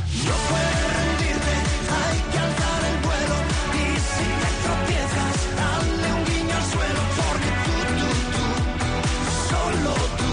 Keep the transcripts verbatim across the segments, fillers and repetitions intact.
No puedes rendirte, hay que alzar el vuelo. Y si te tropiezas, dale un guiño al suelo. Porque tú, tú, tú, solo tú,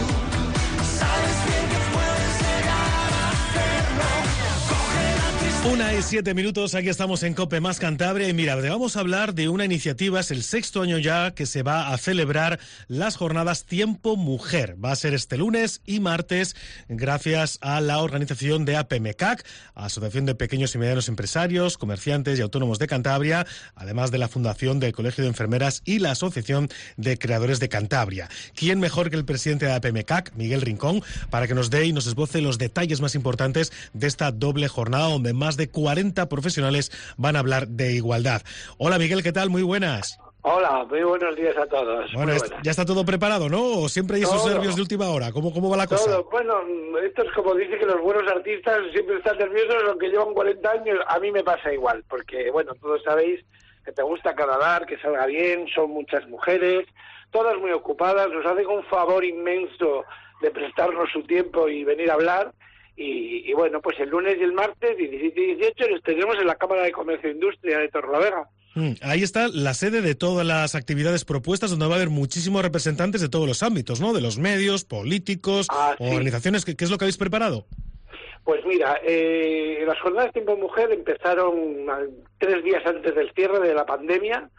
sabes bien que puedes llegar a hacerlo. Coge la tristeza. Una y siete minutos, aquí estamos en COPE Más Cantabria y mira, te vamos a hablar de una iniciativa, es el sexto año ya que se va a celebrar las jornadas Tiempo Mujer. Va a ser este lunes y martes gracias a la organización de APMECAC, Asociación de Pequeños y Medianos Empresarios, Comerciantes y Autónomos de Cantabria, además de la Fundación del Colegio de Enfermeras y la Asociación de Creadores de Cantabria. ¿Quién mejor que el presidente de APMECAC, Miguel Rincón, para que nos dé y nos esboce los detalles más importantes de esta doble jornada donde más de cuarenta profesionales van a hablar de igualdad? Hola Miguel, ¿qué tal? Muy buenas. Hola, muy buenos días a todos. Bueno, ya está todo preparado, ¿no? ¿O siempre hay esos todo. nervios de última hora? ¿Cómo, cómo va la cosa? Todo. Bueno, esto es como dice que los buenos artistas siempre están nerviosos, aunque llevan cuarenta años. A mí me pasa igual, porque, bueno, todos sabéis que te gusta canadar, que salga bien, son muchas mujeres, todas muy ocupadas, nos hacen un favor inmenso de prestarnos su tiempo y venir a hablar. Y, y bueno, pues el lunes y el martes, diecisiete y dieciocho, los tenemos en la Cámara de Comercio e Industria de Torrelavega. Mm, ahí está la sede de todas las actividades propuestas, donde va a haber muchísimos representantes de todos los ámbitos, ¿no? De los medios, políticos, ah, sí. organizaciones. ¿Qué, ¿Qué es lo que habéis preparado? Pues mira, eh, las jornadas Tiempo Mujer empezaron tres días antes del cierre de la pandemia.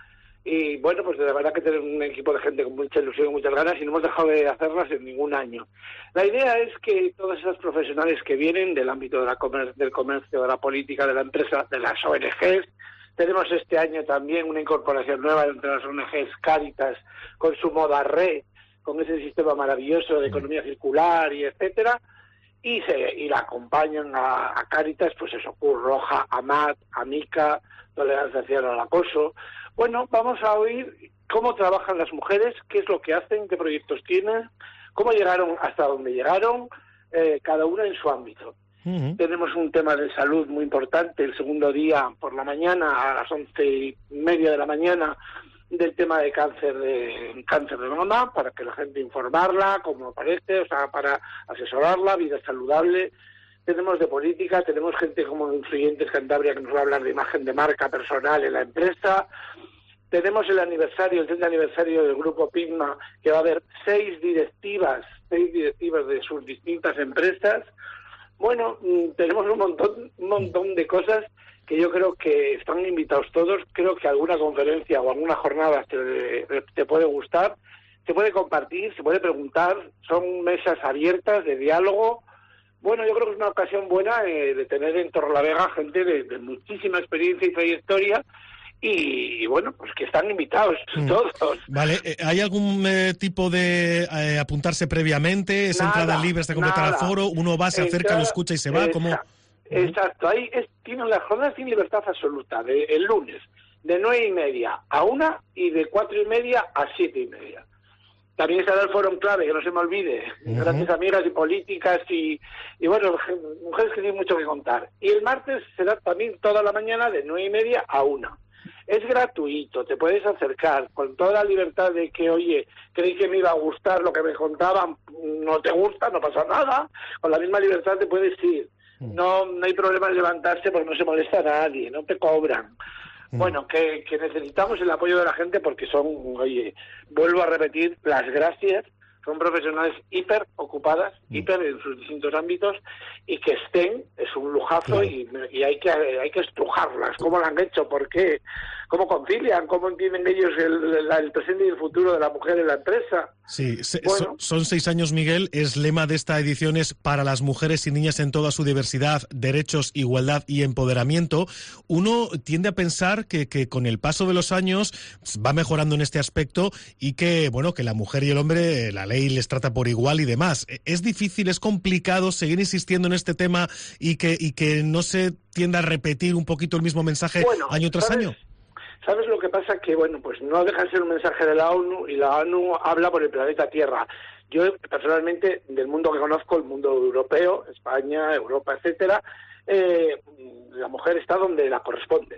Y bueno, pues de verdad que tenemos un equipo de gente con mucha ilusión y muchas ganas y no hemos dejado de hacerlas en ningún año. La idea es que todas esas profesionales que vienen del ámbito de la comer- del comercio, de la política, de la empresa, de las O N Ges, tenemos este año también una incorporación nueva entre las O N Ges, Cáritas, con su Moda Re, con ese sistema maravilloso de economía circular y etcétera, y se y la acompañan a, a Cáritas, pues eso, Cruz Roja, AMAT, AMICA, Tolerancia Cero al Acoso. Bueno, vamos a oír cómo trabajan las mujeres, qué es lo que hacen, qué proyectos tienen, cómo llegaron hasta donde llegaron, eh, cada una en su ámbito. Uh-huh. Tenemos un tema de salud muy importante, el segundo día por la mañana, a las once y media de la mañana, del tema de cáncer de cáncer de mama, para que la gente informarla, cómo aparece, o sea, para asesorarla, vida saludable. Tenemos de política, tenemos gente como Influyentes Cantabria que nos va a hablar de imagen de marca personal en la empresa. Tenemos el aniversario, el treinta aniversario del Grupo Pigma, que va a haber seis directivas, seis directivas de sus distintas empresas. Bueno, tenemos un montón, un montón de cosas que yo creo que están invitados todos. Creo que alguna conferencia o alguna jornada te, te puede gustar, se puede compartir, se puede preguntar. Son mesas abiertas de diálogo. Bueno, yo creo que es una ocasión buena eh, de tener en Torrelavega gente de, de muchísima experiencia y trayectoria. Y, y bueno, pues que están invitados mm. todos. Vale, ¿hay algún eh, tipo de eh, apuntarse previamente? ¿Es nada, entrada libre hasta completar el foro? ¿Uno va, se acerca, Entra, lo escucha y se va? ¿Cómo? Exacto, ahí es, tienen las jornadas sin libertad absoluta, de, el lunes, de nueve y media a una y de cuatro y media a siete y media. También estará el foro en clave, que no se me olvide, uh-huh. grandes amigas y políticas y, y bueno, mujeres que tienen mucho que contar. Y el martes será también toda la mañana de nueve y media a una. Es gratuito, te puedes acercar con toda la libertad de que, oye, creí que me iba a gustar lo que me contaban, no te gusta, no pasa nada, con la misma libertad te puedes ir. No, no hay problema en levantarse porque no se molesta a nadie, no te cobran. Bueno, que, que necesitamos el apoyo de la gente porque son, oye, vuelvo a repetir, las gracias, son profesionales hiper ocupadas, mm. hiper en sus distintos ámbitos, y que estén, es un lujazo, claro. y, y hay que hay que estrujarlas, cómo lo han hecho, por qué, cómo concilian, cómo entienden ellos el, el, el presente y el futuro de la mujer en la empresa. Sí, se, bueno. son, son seis años, Miguel, es lema de esta edición es para las mujeres y niñas en toda su diversidad, derechos, igualdad y empoderamiento. Uno tiende a pensar que, que con el paso de los años va mejorando en este aspecto y que, bueno, que la mujer y el hombre, la ley les trata por igual y demás. Es difícil, es complicado seguir insistiendo en este tema y que, y que no se tienda a repetir un poquito el mismo mensaje bueno, año tras ¿sabes? año. ¿Sabes lo que pasa? Que, bueno, pues no deja de ser un mensaje de la ONU y la ONU habla por el planeta Tierra. Yo, personalmente, del mundo que conozco, el mundo europeo, España, Europa, etcétera, eh, la mujer está donde la corresponde.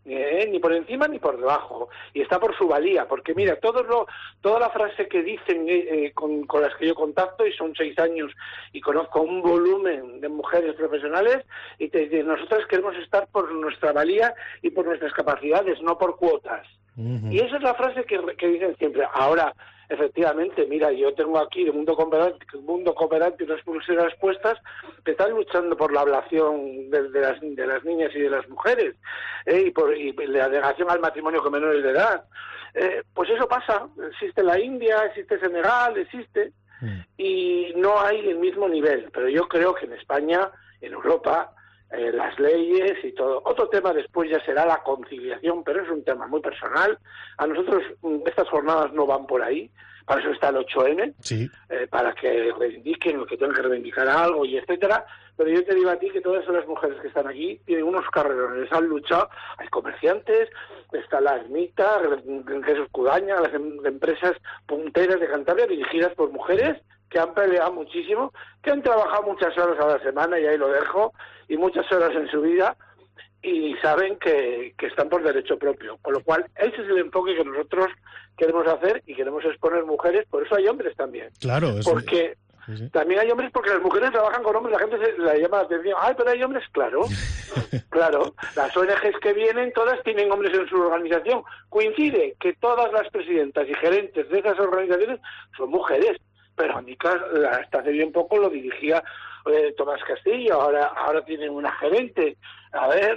Eh, ni por encima ni por debajo, y está por su valía, porque mira, todo lo, toda la frase que dicen eh, con, con las que yo contacto, y son seis años y conozco un volumen de mujeres profesionales, y te dicen, nosotros queremos estar por nuestra valía y por nuestras capacidades, no por cuotas. Uh-huh. Y esa es la frase que, que dicen siempre. Ahora, efectivamente, mira, yo tengo aquí de Mundo Cooperante, Mundo Cooperante unas pulseras puestas que están luchando por la ablación de, de, las, de las niñas y de las mujeres, eh, y por y la negación al matrimonio con menores de edad. Eh, pues eso pasa, existe la India, existe Senegal, existe, mm. y no hay el mismo nivel, pero yo creo que en España, en Europa, eh, las leyes y todo. Otro tema después ya será la conciliación, pero es un tema muy personal. A nosotros estas jornadas no van por ahí, para eso está el ocho eme, sí. eh, para que reivindiquen lo que tengan que reivindicar algo y etcétera. Pero yo te digo a ti que todas las mujeres que están aquí tienen unos carrerones, han luchado. Hay comerciantes, está la ermita, Jesús Cudaña, las em- empresas punteras de Cantabria dirigidas por mujeres que han peleado muchísimo, que han trabajado muchas horas a la semana, y ahí lo dejo, y muchas horas en su vida, y saben que, que están por derecho propio. Con lo cual, ese es el enfoque que nosotros queremos hacer, y queremos exponer mujeres. Por eso hay hombres también. Claro, es... Porque sí, sí. También hay hombres, porque las mujeres trabajan con hombres, la gente se le llama la atención. Ay, pero hay hombres, claro, claro. Las O N Ges que vienen, todas tienen hombres en su organización. Coincide que todas las presidentas y gerentes de esas organizaciones son mujeres. Pero Andicas hasta hace bien poco lo dirigía eh, Tomás Castillo, ahora ahora tienen una gerente. A ver,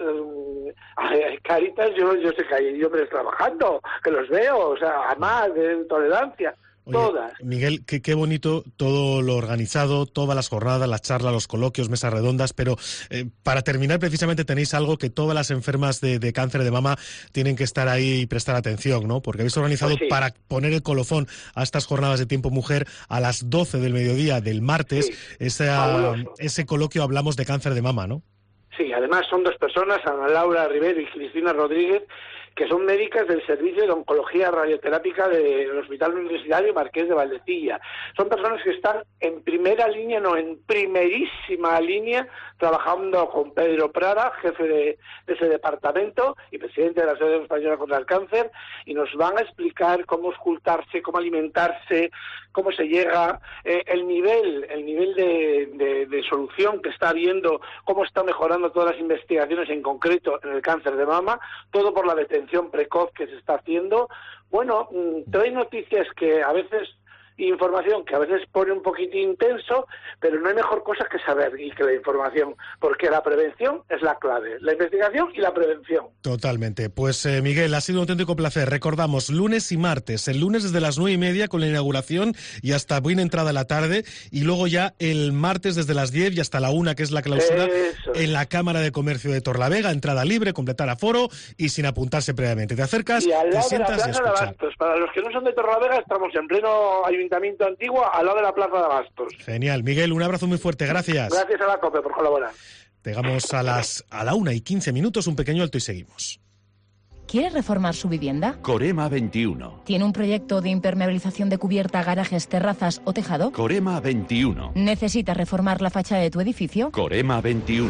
eh, Caritas, yo yo sé que hay hombres trabajando, que los veo, o sea, a más de tolerancia. Oye, todas. Miguel, qué, qué bonito todo lo organizado, todas las jornadas, las charlas, los coloquios, mesas redondas, pero eh, para terminar precisamente tenéis algo que todas las enfermas de, de cáncer de mama tienen que estar ahí y prestar atención, ¿no? Porque habéis organizado Pues sí. para poner el colofón a estas jornadas de tiempo mujer a las doce del mediodía del martes, sí. esa, ese coloquio Hablamos de Cáncer de Mama, ¿no? Sí, además son dos personas, Ana Laura Rivero y Cristina Rodríguez, que son médicas del Servicio de Oncología Radioterápica del Hospital Universitario Marqués de Valdecilla. Son personas que están en primera línea, no, en primerísima línea, trabajando con Pedro Prada, jefe de, de ese departamento y presidente de la Asociación Española contra el Cáncer, y nos van a explicar cómo ocultarse, cómo alimentarse, cómo se llega, eh, el nivel, el nivel de, de, de solución que está habiendo, cómo está mejorando todas las investigaciones en concreto en el cáncer de mama, todo por la detención precoz que se está haciendo. Bueno, trae noticias que a veces, información que a veces pone un poquitín intenso, pero no hay mejor cosa que saber y que la información, porque la prevención es la clave, la investigación y la prevención. Totalmente. Pues eh, Miguel, ha sido un auténtico placer. Recordamos, lunes y martes, el lunes desde las nueve y media con la inauguración y hasta buena entrada a la tarde, y luego ya el martes desde las diez y hasta la una, que es la clausura, Eso. en la Cámara de Comercio de Torlavega, entrada libre, completar aforo y sin apuntarse previamente. Te acercas, y al lado te sientas de la Plaza y de escuchar. Abastos. Para los que no son de Torlavega, estamos en pleno ayuntamiento antiguo, al lado de la Plaza de Abastos. Genial. Miguel, un abrazo muy fuerte. Gracias. Gracias a la COPE por colaborar. Llegamos a las a la una y quince minutos, un pequeño alto y seguimos. ¿Quiere reformar su vivienda? Corema veintiuno. ¿Tiene un proyecto de impermeabilización de cubierta, garajes, terrazas o tejado? Corema veintiuno. ¿Necesita reformar la fachada de tu edificio? Corema veintiuno.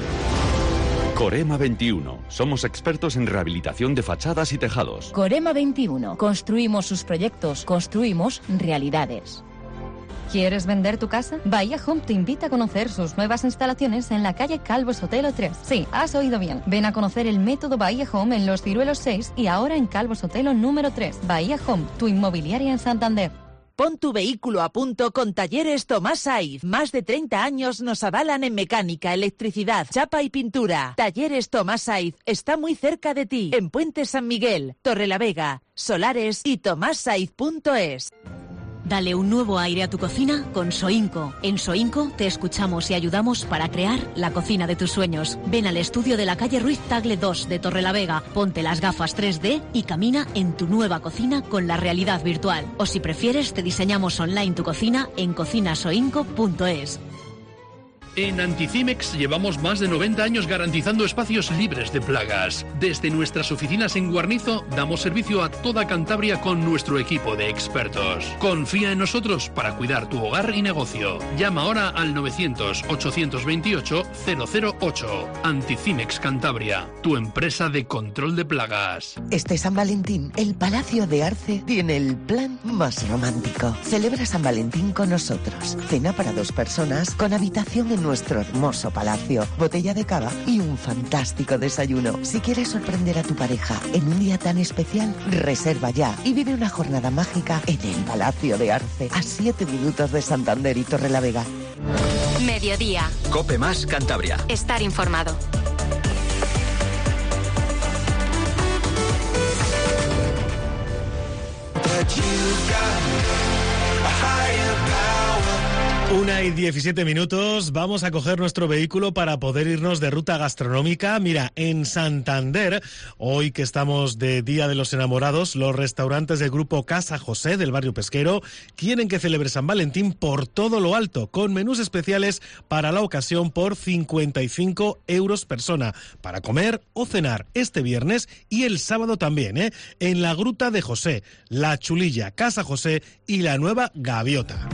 Corema veintiuno. Somos expertos en rehabilitación de fachadas y tejados. Corema veintiuno. Construimos sus proyectos, construimos realidades. ¿Quieres vender tu casa? Bahía Home te invita a conocer sus nuevas instalaciones en la calle Calvo Sotelo tres. Sí, has oído bien. Ven a conocer el método Bahía Home en Los Ciruelos seis y ahora en Calvo Sotelo número tres. Bahía Home, tu inmobiliaria en Santander. Pon tu vehículo a punto con Talleres Tomás Saiz. Más de treinta años nos avalan en mecánica, electricidad, chapa y pintura. Talleres Tomás Saiz está muy cerca de ti. En Puente San Miguel, Torrelavega, Solares y tomás saiz punto es. Dale un nuevo aire a tu cocina con Soinco. En Soinco te escuchamos y ayudamos para crear la cocina de tus sueños. Ven al estudio de la calle Ruiz Tagle dos de Torrelavega, ponte las gafas tres D y camina en tu nueva cocina con la realidad virtual. O si prefieres, te diseñamos online tu cocina en cocina soinco punto es. En Anticimex llevamos más de noventa años garantizando espacios libres de plagas. Desde nuestras oficinas en Guarnizo damos servicio a toda Cantabria con nuestro equipo de expertos. Confía en nosotros para cuidar tu hogar y negocio. Llama ahora al novecientos, ochocientos veintiocho, cero cero ocho. Anticimex Cantabria, tu empresa de control de plagas. Este San Valentín, el Palacio de Arce tiene el plan más romántico. Celebra San Valentín con nosotros. Cena para dos personas con habitación en nuestro hermoso palacio, botella de cava y un fantástico desayuno. Si quieres sorprender a tu pareja en un día tan especial, reserva ya y vive una jornada mágica en el Palacio de Arce, a siete minutos de Santander y Torrelavega. Mediodía. Cope Más Cantabria. Estar informado. Una y diecisiete minutos, vamos a coger nuestro vehículo para poder irnos de ruta gastronómica. Mira, en Santander, hoy que estamos de Día de los Enamorados, los restaurantes del grupo Casa José del barrio Pesquero quieren que celebre San Valentín por todo lo alto, con menús especiales para la ocasión por cincuenta y cinco euros persona, para comer o cenar este viernes y el sábado también, ¿eh? En la Gruta de José, La Chulilla, Casa José y la Nueva Gaviota.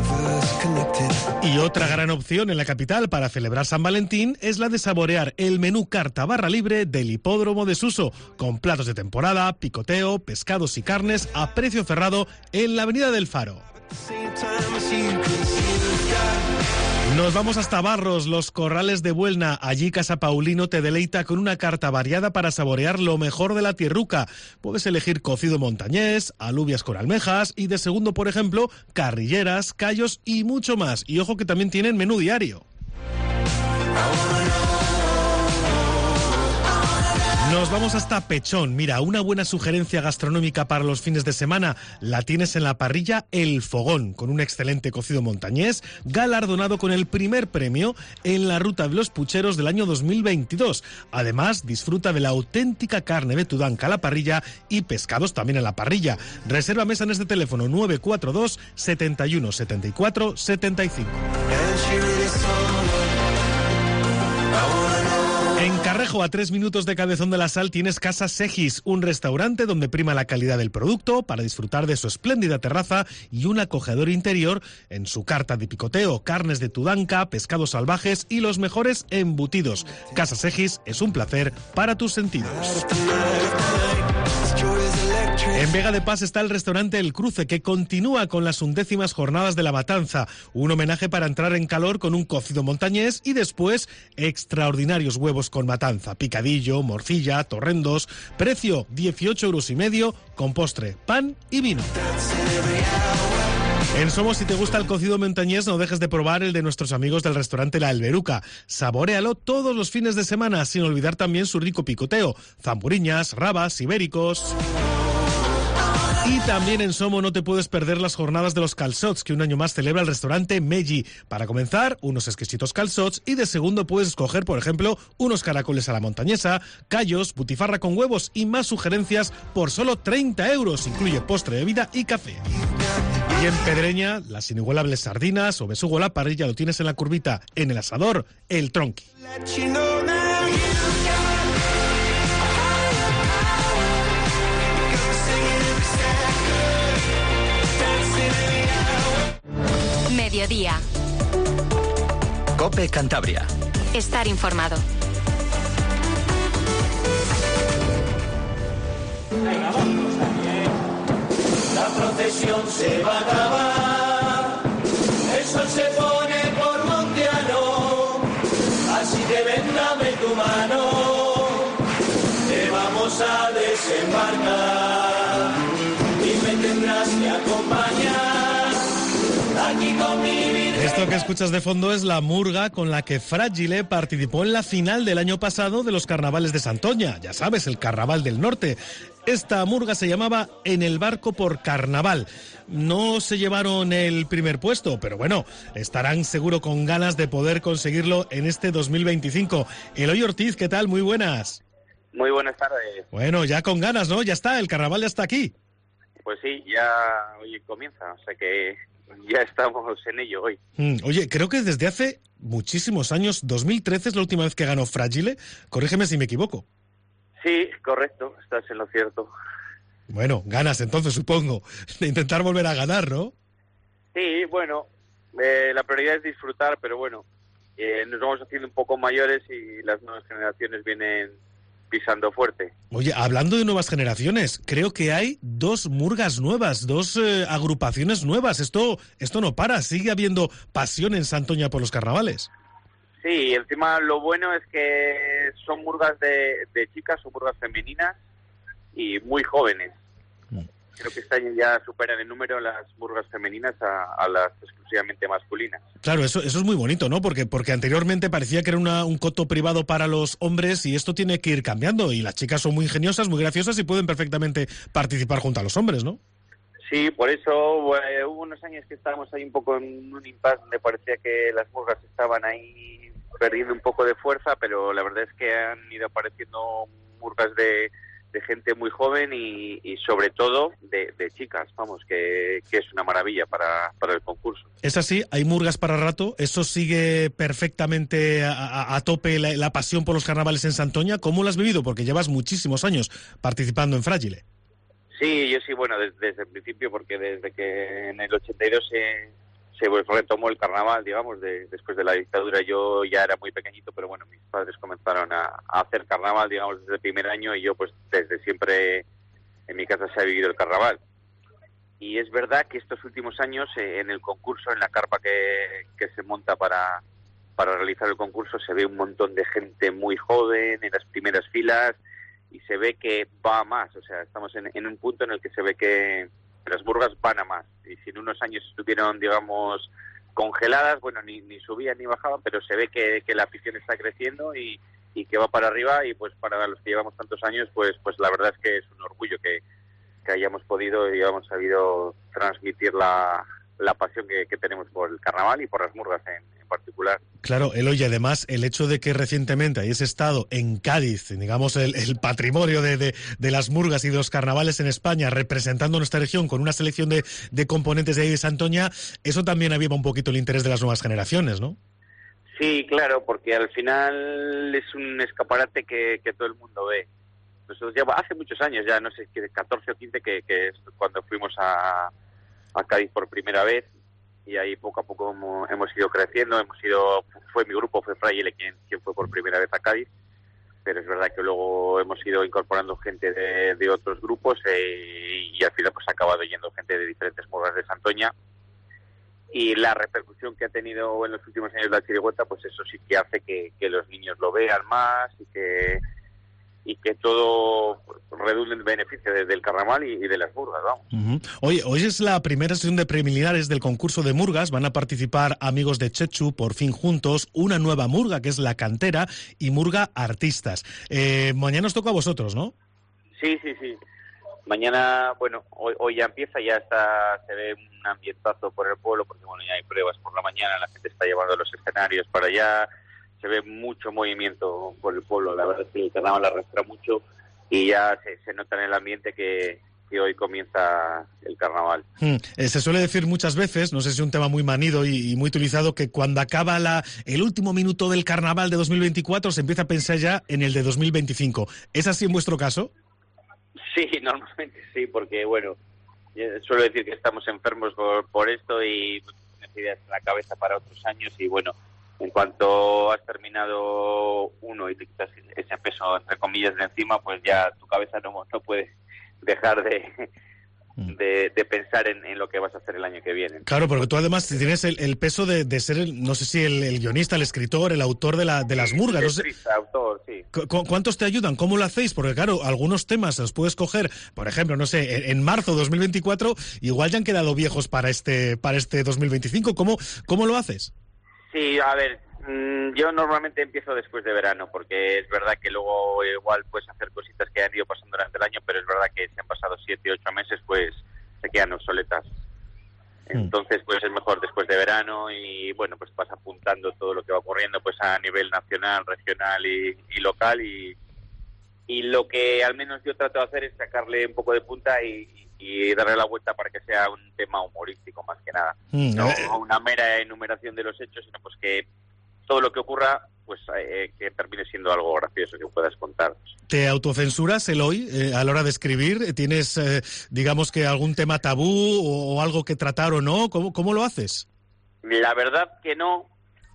Y otra gran opción en la capital para celebrar San Valentín es la de saborear el menú carta barra libre del Hipódromo de Suso, con platos de temporada, picoteo, pescados y carnes a precio cerrado en la Avenida del Faro. Nos vamos hasta Barros, los Corrales de Buelna. Allí Casa Paulino te deleita con una carta variada para saborear lo mejor de la tierruca. Puedes elegir cocido montañés, alubias con almejas y de segundo, por ejemplo, carrilleras, callos y mucho más. Y ojo que también tienen menú diario. Nos vamos hasta Pechón. Mira, una buena sugerencia gastronómica para los fines de semana la tienes en la parrilla El Fogón, con un excelente cocido montañés, galardonado con el primer premio en la Ruta de los Pucheros del año dos mil veintidós. Además, disfruta de la auténtica carne de Tudanca a la parrilla y pescados también a la parrilla. Reserva mesa en este teléfono nueve cuatro dos, setenta y uno, setenta y cuatro, setenta y cinco. En Carrejo, a tres minutos de Cabezón de la Sal, tienes Casa Segis, un restaurante donde prima la calidad del producto para disfrutar de su espléndida terraza y un acogedor interior en su carta de picoteo, carnes de Tudanca, pescados salvajes y los mejores embutidos. Casa Segis es un placer para tus sentidos. En Vega de Paz está el restaurante El Cruce, que continúa con las undécimas jornadas de la matanza, un homenaje para entrar en calor con un cocido montañés y después extraordinarios huevos con matanza, picadillo, morcilla, torrendos, precio dieciocho euros y medio, con postre, pan y vino. En Somos, si te gusta el cocido montañés, no dejes de probar el de nuestros amigos del restaurante La Alberuca. Saboréalo todos los fines de semana, sin olvidar también su rico picoteo, zamburiñas, rabas, ibéricos. Y también en Somo no te puedes perder las jornadas de los calçots, que un año más celebra el restaurante Meggi. Para comenzar, unos exquisitos calçots, y de segundo puedes escoger, por ejemplo, unos caracoles a la montañesa, callos, butifarra con huevos y más sugerencias por solo treinta euros. Incluye postre, bebida y café. Y en Pedreña, las inigualables sardinas o besugo a la parrilla lo tienes en la curvita, en el asador, El Tronqui. Mediodía. Cope Cantabria. Estar informado. La procesión se va a acabar, el sol se pone por Monteano, así que ven, dame tu mano, te vamos a desembarcar y me tendrás que acompañar aquí con mi Virgen. Esto que escuchas de fondo es la murga con la que Fragile participó en la final del año pasado de los carnavales de Santoña, ya sabes, el Carnaval del Norte. Esta murga se llamaba En el barco por carnaval. No se llevaron el primer puesto, pero bueno, estarán seguro con ganas de poder conseguirlo en este dos mil veinticinco. Eloy Ortiz, ¿qué tal? Muy buenas. Muy buenas tardes. Bueno, ya con ganas, ¿no? Ya está, el carnaval ya está aquí. Pues sí, ya hoy comienza, o sea que ya estamos en ello hoy. Mm, oye, creo que desde hace muchísimos años, dos mil trece es la última vez que ganó Fragile. Corrígeme si me equivoco. Sí, correcto, estás en lo cierto. Bueno, ganas entonces, supongo, de intentar volver a ganar, ¿no? Sí, bueno, eh, la prioridad es disfrutar, pero bueno, eh, nos vamos haciendo un poco mayores y las nuevas generaciones vienen pisando fuerte. Oye, hablando de nuevas generaciones, creo que hay dos murgas nuevas, dos eh, agrupaciones nuevas. Esto esto no para, sigue habiendo pasión en Santoña por los carnavales. Sí, encima lo bueno es que son murgas de, de chicas, son murgas femeninas y muy jóvenes. Creo que este año ya superan en número las murgas femeninas a, a las exclusivamente masculinas. Claro, eso eso es muy bonito, ¿no? Porque porque anteriormente parecía que era una, un coto privado para los hombres y esto tiene que ir cambiando. Y las chicas son muy ingeniosas, muy graciosas y pueden perfectamente participar junto a los hombres, ¿no? Sí, por eso eh, hubo unos años que estábamos ahí un poco en un impasse donde parecía que las murgas estaban ahí perdiendo un poco de fuerza, pero la verdad es que han ido apareciendo murgas de... de gente muy joven y, y sobre todo de, de chicas, vamos, que, que es una maravilla para, para el concurso. Es así, hay murgas para rato, eso sigue perfectamente a, a, a tope la, la pasión por los carnavales en Santoña. ¿Cómo lo has vivido? Porque llevas muchísimos años participando en Fragile. Sí, yo sí, bueno, desde, desde el principio, porque desde que en el ochenta y dos se, se retomó el carnaval, digamos, de, después de la dictadura. Yo ya era muy pequeñito, pero bueno, mis padres comenzaron a, a hacer carnaval, digamos, desde el primer año y yo pues desde siempre en mi casa se ha vivido el carnaval. Y es verdad que estos últimos años eh, en el concurso, en la carpa que, que se monta para, para realizar el concurso, se ve un montón de gente muy joven en las primeras filas y se ve que va a más. O sea, estamos en, en un punto en el que se ve que las murgas van a más. Y si en unos años estuvieron, digamos, congeladas, bueno, ni, ni subían ni bajaban, pero se ve que, que la afición está creciendo y, y que va para arriba, y pues para los que llevamos tantos años, pues pues la verdad es que es un orgullo que, que hayamos podido y hayamos sabido transmitir la, la pasión que, que tenemos por el carnaval y por las murgas en, en particular. Claro, Eloy, y además el hecho de que recientemente hayas estado en Cádiz, digamos el, el patrimonio de, de, de las murgas y de los carnavales en España, representando nuestra región con una selección de, de componentes de ahí de Santoña, eso también aviva un poquito el interés de las nuevas generaciones, ¿no? Sí, claro, porque al final es un escaparate que, que todo el mundo ve. Nosotros ya hace muchos años, ya no sé, catorce o quince, que, que es cuando fuimos a, a Cádiz por primera vez, y ahí poco a poco hemos, hemos ido creciendo, hemos ido, fue mi grupo, fue Fragile quien, quien fue por primera vez a Cádiz, pero es verdad que luego hemos ido incorporando gente de, de otros grupos eh, y al final pues ha acabado yendo gente de diferentes murgas de Santoña, y la repercusión que ha tenido en los últimos años la chirigüeta, pues eso sí que hace que, que los niños lo vean más y que y que todo redunde en beneficio de, del carnaval y, y de las murgas, vamos. Uh-huh. Oye, hoy es la primera sesión de preliminares del concurso de murgas. Van a participar amigos de Chechu, Por Fin Juntos, una nueva murga que es La Cantera y Murga Artistas. Eh, mañana os toca a vosotros, ¿no? Sí, sí, sí. Mañana, bueno, hoy, hoy ya empieza, ya está, se ve un ambientazo por el pueblo, porque bueno, ya hay pruebas por la mañana, la gente está llevando los escenarios para allá, se ve mucho movimiento por el pueblo, la verdad es que el carnaval la arrastra mucho y ya se, se nota en el ambiente que, que hoy comienza el carnaval. Hmm. Eh, se suele decir muchas veces, no sé si es un tema muy manido y, y muy utilizado, que cuando acaba la, el último minuto del carnaval de dos mil veinticuatro se empieza a pensar ya en el de dos mil veinticinco. ¿Es así en vuestro caso? Sí, normalmente sí, porque bueno, suelo decir que estamos enfermos por, por esto y tienes ideas en la cabeza para otros años y bueno, en cuanto has terminado uno y te quitas ese peso, entre comillas, de encima, pues ya tu cabeza no, no puede dejar de, de, de pensar en, en lo que vas a hacer el año que viene. Claro, porque tú además tienes el, el peso de, de ser, el, no sé si el, el guionista, el escritor, el autor de, la, de las murgas. Sí, no sé. Trista, autor, sí. ¿Cu- ¿Cuántos te ayudan? ¿Cómo lo hacéis? Porque claro, algunos temas los puedes coger, por ejemplo, no sé, en, en marzo de dos mil veinticuatro, igual ya han quedado viejos para este, para este dos mil veinticinco. ¿Cómo, cómo lo haces? Sí, a ver, mmm, yo normalmente empiezo después de verano, porque es verdad que luego igual puedes hacer cositas que han ido pasando durante el año, pero es verdad que si han pasado siete, ocho meses, pues se quedan obsoletas. Entonces, pues es mejor después de verano y, bueno, pues vas apuntando todo lo que va ocurriendo pues a nivel nacional, regional y, y local y, y lo que al menos yo trato de hacer es sacarle un poco de punta y, y y darle la vuelta para que sea un tema humorístico más que nada. Mm, no eh. una mera enumeración de los hechos, sino pues que todo lo que ocurra, pues eh, que termine siendo algo gracioso que puedas contar. ¿Te autocensuras, Eloy, eh, a la hora de escribir? ¿Tienes, eh, digamos que algún tema tabú o, o algo que tratar o no? ¿Cómo, cómo lo haces? La verdad que no,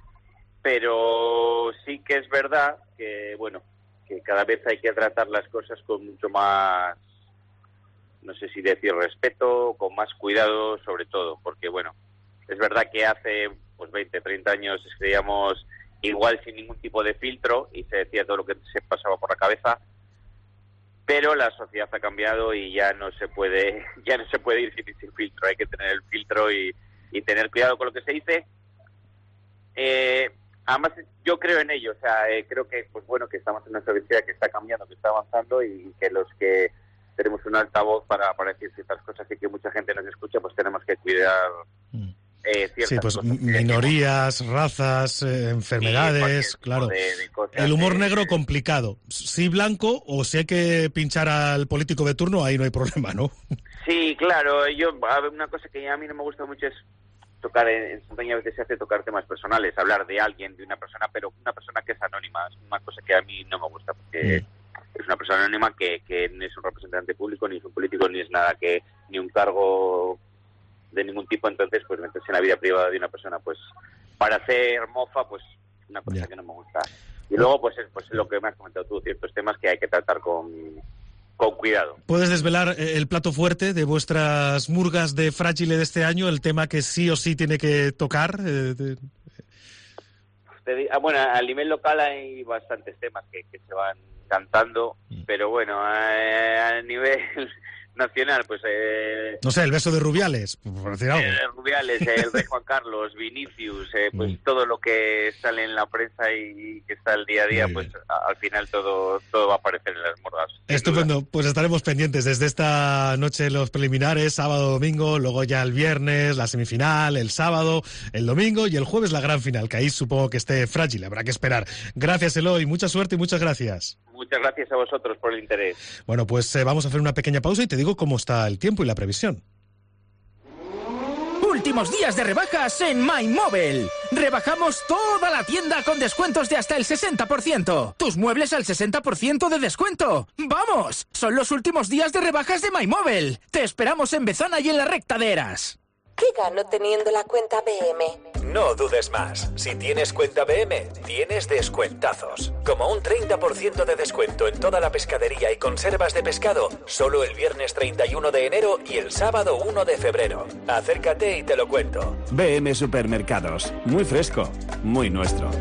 pero sí que es verdad que, bueno, que cada vez hay que tratar las cosas con mucho más, no sé si decir respeto, con más cuidado sobre todo, porque, bueno, es verdad que hace pues veinte, treinta años escribíamos igual sin ningún tipo de filtro y se decía todo lo que se pasaba por la cabeza, pero la sociedad ha cambiado y ya no se puede ya no se puede ir sin, sin filtro, hay que tener el filtro y, y tener cuidado con lo que se dice. Eh, además yo creo en ello, o sea, eh, creo que pues bueno que estamos en una sociedad que está cambiando, que está avanzando y que los que tenemos un altavoz para, para decir ciertas cosas y que mucha gente nos escucha, pues tenemos que cuidar mm. Eh, sí, pues cosas, minorías, razas, eh, enfermedades, sí, claro. De, de cosas, el humor eh, negro complicado. Si blanco o si hay que pinchar al político de turno, ahí no hay problema, ¿no? Sí, claro. Yo a ver, una cosa que a mí no me gusta mucho es tocar, en Santaña a veces se hace tocar temas personales, hablar de alguien, de una persona, pero una persona que es anónima. Es una cosa que a mí no me gusta, porque mm. es una persona anónima que, que no es un representante público, ni es un político, ni es nada que, ni un cargo de ningún tipo, entonces pues meterse en la vida privada de una persona pues para hacer mofa, pues una cosa yeah. que no me gusta. Y luego pues es pues lo que me has comentado tú, ciertos temas que hay que tratar con, con cuidado. ¿Puedes desvelar el plato fuerte de vuestras murgas de Frágile de este año, el tema que sí o sí tiene que tocar? Eh, de... Bueno, a nivel local hay bastantes temas que, que se van cantando, mm. pero bueno, a, a nivel nacional, pues... Eh, no sé, el beso de Rubiales, por decir algo. El Rubiales, el Rey Juan Carlos, Vinicius, eh, pues mm. todo lo que sale en la prensa y que está el día a día, Muy pues a, al final todo todo va a aparecer en las murgas. Estupendo, pues estaremos pendientes desde esta noche los preliminares, sábado, domingo, luego ya el viernes, la semifinal, el sábado, el domingo y el jueves la gran final, que ahí supongo que esté Frágil, habrá que esperar. Gracias, Eloy, mucha suerte y muchas gracias. Muchas gracias a vosotros por el interés. Bueno, pues eh, vamos a hacer una pequeña pausa y te digo cómo está el tiempo y la previsión. Últimos días de rebajas en MyMobile. Rebajamos toda la tienda con descuentos de hasta el sesenta por ciento. Tus muebles al sesenta por ciento de descuento. ¡Vamos! Son los últimos días de rebajas de MyMobile. Te esperamos en Bezana y en la recta de Eras. ¿Qué gano teniendo la cuenta B M? No dudes más. Si tienes cuenta B M, tienes descuentazos. Como un treinta por ciento de descuento en toda la pescadería y conservas de pescado, solo el viernes treinta y uno de enero y el sábado uno de febrero. Acércate y te lo cuento. B M Supermercados. Muy fresco, muy nuestro.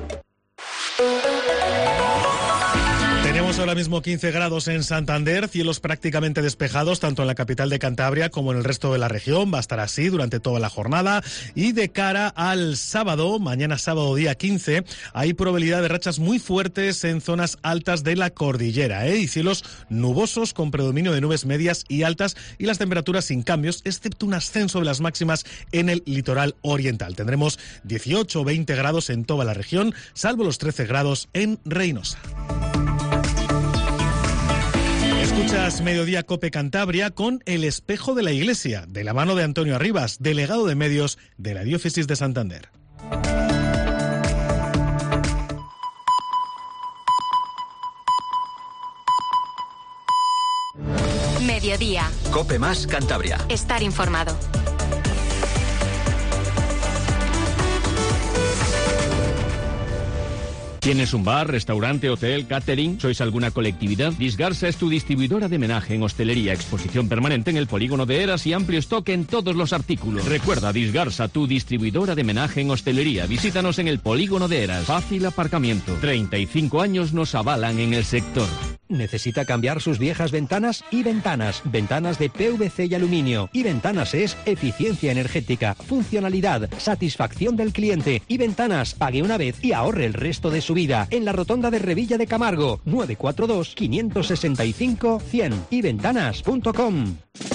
Tenemos ahora mismo quince grados en Santander, cielos prácticamente despejados tanto en la capital de Cantabria como en el resto de la región. Va a estar así durante toda la jornada. Y de cara al sábado, mañana sábado día quince, hay probabilidad de rachas muy fuertes en zonas altas de la cordillera, ¿eh? Y cielos nubosos con predominio de nubes medias y altas y las temperaturas sin cambios, excepto un ascenso de las máximas en el litoral oriental. Tendremos dieciocho o veinte grados en toda la región, salvo los trece grados en Reynosa. Escuchas Mediodía Cope Cantabria con El Espejo de la Iglesia, de la mano de Antonio Arribas, delegado de medios de la Diócesis de Santander. Mediodía. Cope más Cantabria. Estar informado. ¿Tienes un bar, restaurante, hotel, catering? ¿Sois alguna colectividad? Disgarsa es tu distribuidora de menaje en hostelería, exposición permanente en el polígono de Eras y amplio stock en todos los artículos. Recuerda, Disgarsa, tu distribuidora de menaje en hostelería. Visítanos en el polígono de Eras. Fácil aparcamiento. treinta y cinco años nos avalan en el sector. ¿Necesita cambiar sus viejas ventanas? Y Ventanas. Ventanas de P V C y aluminio. Y Ventanas es eficiencia energética, funcionalidad, satisfacción del cliente. Y Ventanas, pague una vez y ahorre el resto de su vida. En la rotonda de Revilla de Camargo. nueve cuatro dos, cinco seis cinco, cien. y ventanas punto com.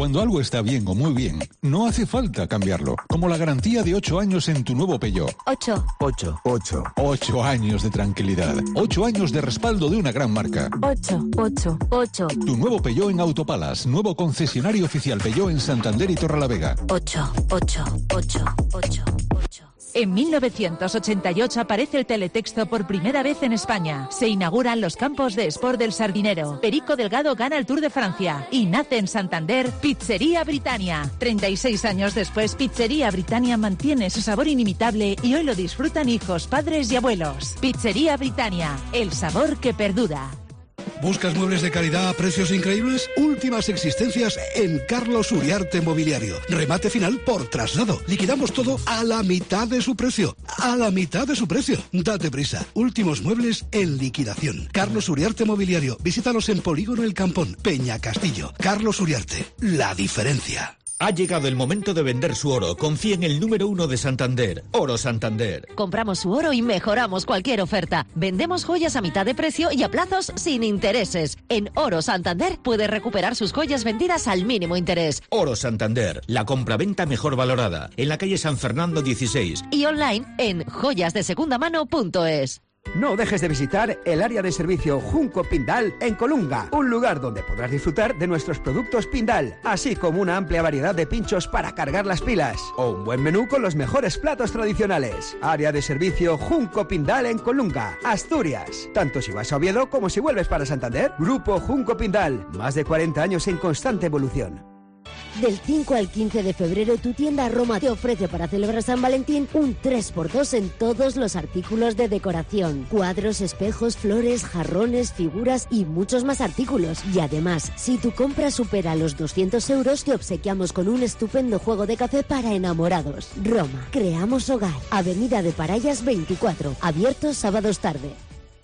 Cuando algo está bien o muy bien, no hace falta cambiarlo. Como la garantía de ocho años en tu nuevo Peugeot. Ocho. Ocho. Ocho. Ocho años de tranquilidad. Ocho años de respaldo de una gran marca. Ocho. Ocho. Ocho. Tu nuevo Peugeot en Autopalas. Nuevo concesionario oficial Peugeot en Santander y Torrelavega. Ocho. Ocho. Ocho. Ocho. Ocho. En mil novecientos ochenta y ocho aparece el teletexto por primera vez en España. Se inauguran los campos de Sport del Sardinero. Perico Delgado gana el Tour de Francia. Y nace en Santander Pizzería Britannia. treinta y seis años después, Pizzería Britannia mantiene su sabor inimitable y hoy lo disfrutan hijos, padres y abuelos. Pizzería Britannia, el sabor que perdura. ¿Buscas muebles de calidad a precios increíbles? Últimas existencias en Carlos Uriarte Mobiliario. Remate final por traslado. Liquidamos todo a la mitad de su precio. A la mitad de su precio. Date prisa. Últimos muebles en liquidación. Carlos Uriarte Mobiliario. Visítanos en Polígono El Campón, Peña Castillo. Carlos Uriarte. La diferencia. Ha llegado el momento de vender su oro. Confía en el número uno de Santander, Oro Santander. Compramos su oro y mejoramos cualquier oferta. Vendemos joyas a mitad de precio y a plazos sin intereses. En Oro Santander puede recuperar sus joyas vendidas al mínimo interés. Oro Santander, la compraventa mejor valorada. En la calle San Fernando dieciséis. Y online en joyas de segunda mano punto es. No dejes de visitar el área de servicio Junco Pindal en Colunga, un lugar donde podrás disfrutar de nuestros productos Pindal, así como una amplia variedad de pinchos para cargar las pilas, o un buen menú con los mejores platos tradicionales. Área de servicio Junco Pindal en Colunga, Asturias. Tanto si vas a Oviedo como si vuelves para Santander. Grupo Junco Pindal, más de cuarenta años en constante evolución. Del cinco al quince de febrero, tu tienda Roma te ofrece para celebrar San Valentín un tres por dos en todos los artículos de decoración. Cuadros, espejos, flores, jarrones, figuras y muchos más artículos. Y además, si tu compra supera los doscientos euros, te obsequiamos con un estupendo juego de café para enamorados. Roma, creamos hogar. Avenida de Parayas veinticuatro, abierto sábados tarde.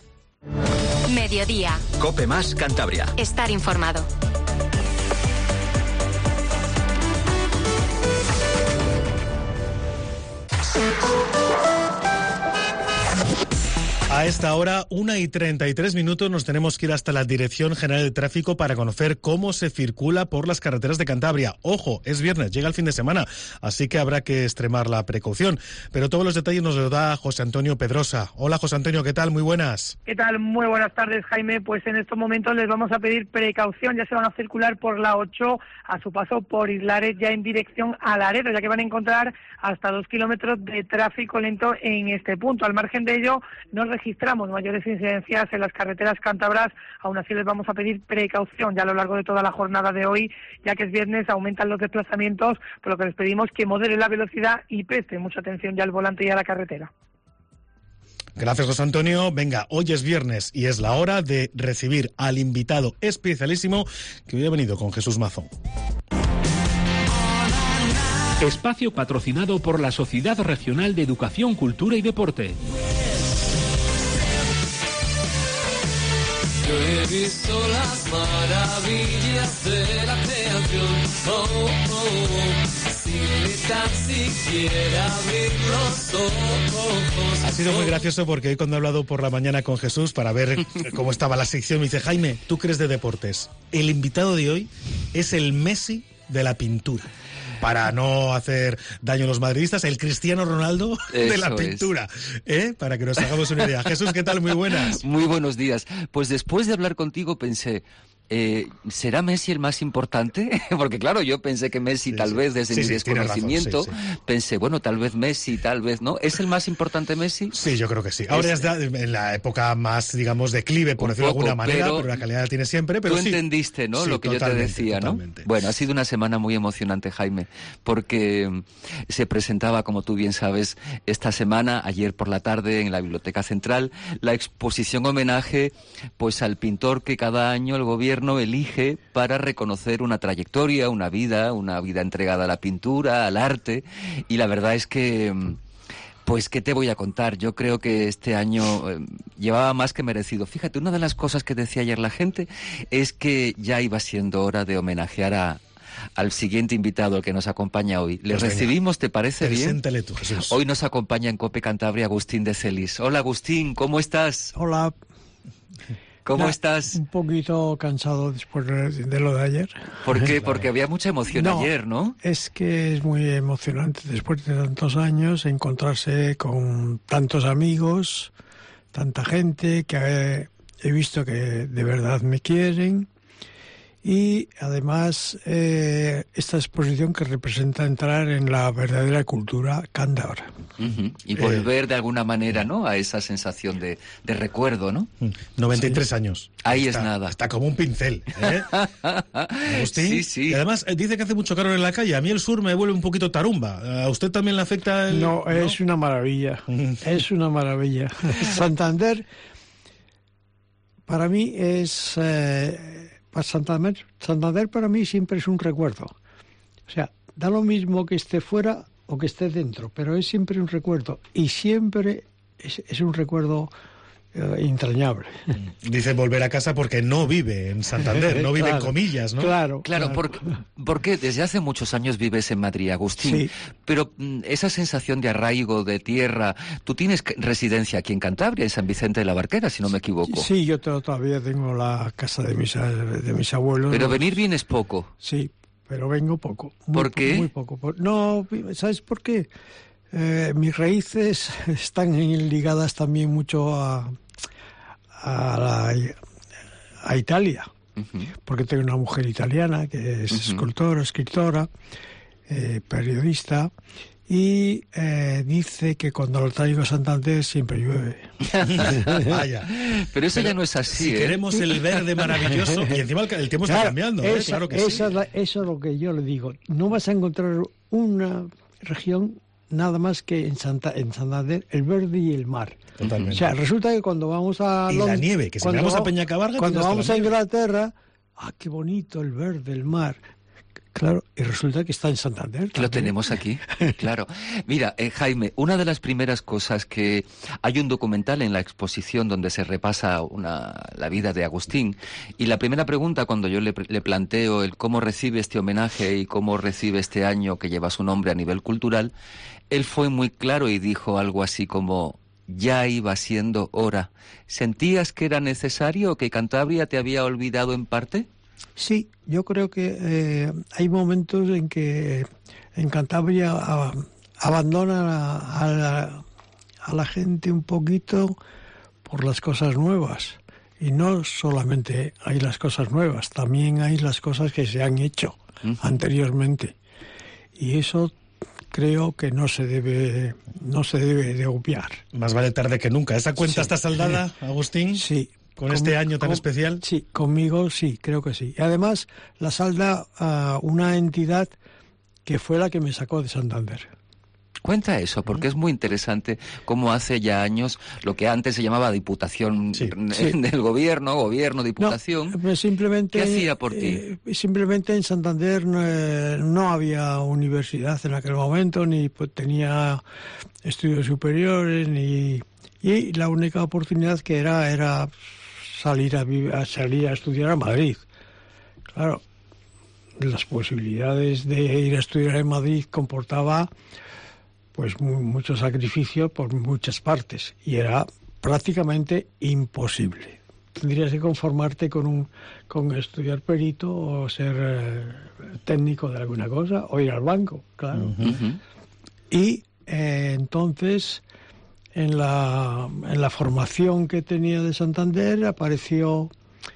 Mediodía. Cope Más Cantabria. Estar informado. A esta hora, una y treinta y tres minutos, nos tenemos que ir hasta la Dirección General de Tráfico para conocer cómo se circula por las carreteras de Cantabria. Ojo, es viernes, llega el fin de semana, así que habrá que extremar la precaución. Pero todos los detalles nos los da José Antonio Pedrosa. Hola, José Antonio, ¿qué tal? Muy buenas. ¿Qué tal? Muy buenas tardes, Jaime. Pues en estos momentos les vamos a pedir precaución. Ya se van a circular por la ocho a su paso por Islares, ya en dirección a Laredo, ya que van a encontrar hasta dos kilómetros de tráfico lento en este punto. Al margen de ello, nos registramos mayores incidencias en las carreteras cántabras. Aún así les vamos a pedir precaución ya a lo largo de toda la jornada de hoy, ya que es viernes, aumentan los desplazamientos, por lo que les pedimos que modere la velocidad y preste mucha atención ya al volante y a la carretera. Gracias, José Antonio. Venga, hoy es viernes y es la hora de recibir al invitado especialísimo que hoy ha venido con Jesús Mazón. Espacio patrocinado por la Sociedad Regional de Educación, Cultura y Deporte. Yo he visto las maravillas de la creación. Oh, oh, oh. Si tan siquiera abrir los ojos. Ha sido muy gracioso porque hoy cuando he hablado por la mañana con Jesús para ver cómo estaba la sección, me dice: Jaime, tú crees de deportes. El invitado de hoy es el Messi de la pintura. Para no hacer daño a los madridistas, el Cristiano Ronaldo de Eso la pintura, ¿eh? Para que nos hagamos una idea. Jesús, ¿qué tal? Muy buenas. Muy buenos días. Pues después de hablar contigo pensé, eh, ¿será Messi el más importante? Porque claro, yo pensé que Messi, sí, tal sí. vez desde sí, mi sí, desconocimiento, razón, sí, sí. pensé, bueno, tal vez Messi, tal vez no. ¿Es el más importante Messi? Sí, yo creo que sí. Ahora es, es en la época más, digamos, declive, por decirlo de alguna manera, pero, pero la calidad la tiene siempre. Pero tú sí. entendiste, ¿no? Sí, lo que yo te decía, totalmente. ¿No? Bueno, ha sido una semana muy emocionante, Jaime, porque se presentaba, como tú bien sabes, esta semana, ayer por la tarde, en la Biblioteca Central, la exposición homenaje, pues, al pintor que cada año el gobierno elige para reconocer una trayectoria, una vida, una vida entregada a la pintura, al arte, y la verdad es que, pues, ¿qué te voy a contar? Yo creo que este año eh, llevaba más que merecido. Fíjate, una de las cosas que decía ayer la gente es que ya iba siendo hora de homenajear a al siguiente invitado, el que nos acompaña hoy. Le pues recibimos, ¿te parece bien? Tú, Jesús. Hoy nos acompaña en Cope Cantabria Agustín de Celis. Hola, Agustín, ¿cómo estás? Hola. ¿Cómo no, estás? Un poquito cansado después de, de lo de ayer. ¿Por qué? Porque había mucha emoción no, ayer, ¿no? Es que es muy emocionante después de tantos años encontrarse con tantos amigos, tanta gente que he, he visto que de verdad me quieren. Y además eh, esta exposición que representa entrar en la verdadera cultura cántabra. Uh-huh. Y volver eh, de alguna manera, ¿no?, a esa sensación de, de recuerdo, ¿no? noventa y tres sí. años. Ahí está, es nada. Está como un pincel, ¿eh? Agustín. Sí, sí. Y además dice que hace mucho calor en la calle. A mí el sur me vuelve un poquito tarumba. ¿A usted también le afecta el...? No, ¿no? Es una maravilla. Es una maravilla. Santander, para mí es... Eh, Santander, Santander para mí siempre es un recuerdo. O sea, da lo mismo que esté fuera o que esté dentro, pero es siempre un recuerdo. Y siempre es, es un recuerdo eh, entrañable. Dice volver a casa porque no vive en Santander, no vive claro, en comillas, ¿no? Claro, claro. claro. Porque, porque desde hace muchos años vives en Madrid, Agustín. Sí. Pero esa sensación de arraigo, de tierra... Tú tienes residencia aquí en Cantabria, en San Vicente de la Barquera, si no me equivoco. Sí, yo todavía tengo la casa de mis, de mis abuelos. Pero ¿no? venir vienes poco. Sí, pero vengo poco. Muy ¿Por qué? Muy poco. No, ¿sabes por qué? Eh, mis raíces están ligadas también mucho a... A, la, a Italia, uh-huh. porque tengo una mujer italiana que es uh-huh. escultora, escritora, eh, periodista, y eh, dice que cuando lo traigo a Santander siempre llueve. Vaya. Pero eso Pero ya no es así. Si ¿eh? queremos el verde maravilloso, y encima el, el tiempo está claro, cambiando, esa, ¿eh? Claro que esa sí. Es la, eso es lo que yo le digo. No vas a encontrar una región nada más que en, Santa, en Santander, el verde y el mar. Totalmente. O sea, resulta que cuando vamos a... Y Londres, la nieve, que si vamos a Peñacabarga... Cuando vamos a Inglaterra, ¡ah, qué bonito el verde, el mar! Claro, y resulta que está en Santander. Que lo tenemos aquí, claro. Mira, eh, Jaime, una de las primeras cosas que... Hay un documental en la exposición donde se repasa una, la vida de Agustín, y la primera pregunta cuando yo le, le planteo el cómo recibe este homenaje y cómo recibe este año que lleva su nombre a nivel cultural, él fue muy claro y dijo algo así como... Ya iba siendo hora. ¿Sentías que era necesario o que Cantabria te había olvidado en parte? Sí, yo creo que eh, hay momentos en que en Cantabria a, abandona a, a, la, a la gente un poquito por las cosas nuevas. Y no solamente hay las cosas nuevas, también hay las cosas que se han hecho uh-huh. anteriormente. Y eso... creo que no se debe no se debe de obviar. Más vale tarde que nunca. ¿Esa cuenta sí. está saldada, Agustín? Sí. ¿Con, con este año tan con, especial? Sí, conmigo sí, creo que sí. Y además la salda uh, una entidad que fue la que me sacó de Santander. Cuenta eso, porque es muy interesante cómo hace ya años lo que antes se llamaba diputación sí, sí. del gobierno, gobierno, diputación. No, pues simplemente, ¿qué hacía por ti? Eh, simplemente en Santander eh, no había universidad en aquel momento, ni pues, tenía estudios superiores, ni y la única oportunidad que era era salir a, a salir a estudiar a Madrid. Claro, las posibilidades de ir a estudiar en Madrid comportaba pues mucho sacrificio por muchas partes y era prácticamente imposible. Tendrías que conformarte con un con estudiar perito o ser eh, técnico de alguna cosa o ir al banco, claro. Uh-huh. Y eh, entonces en la en la formación que tenía de Santander apareció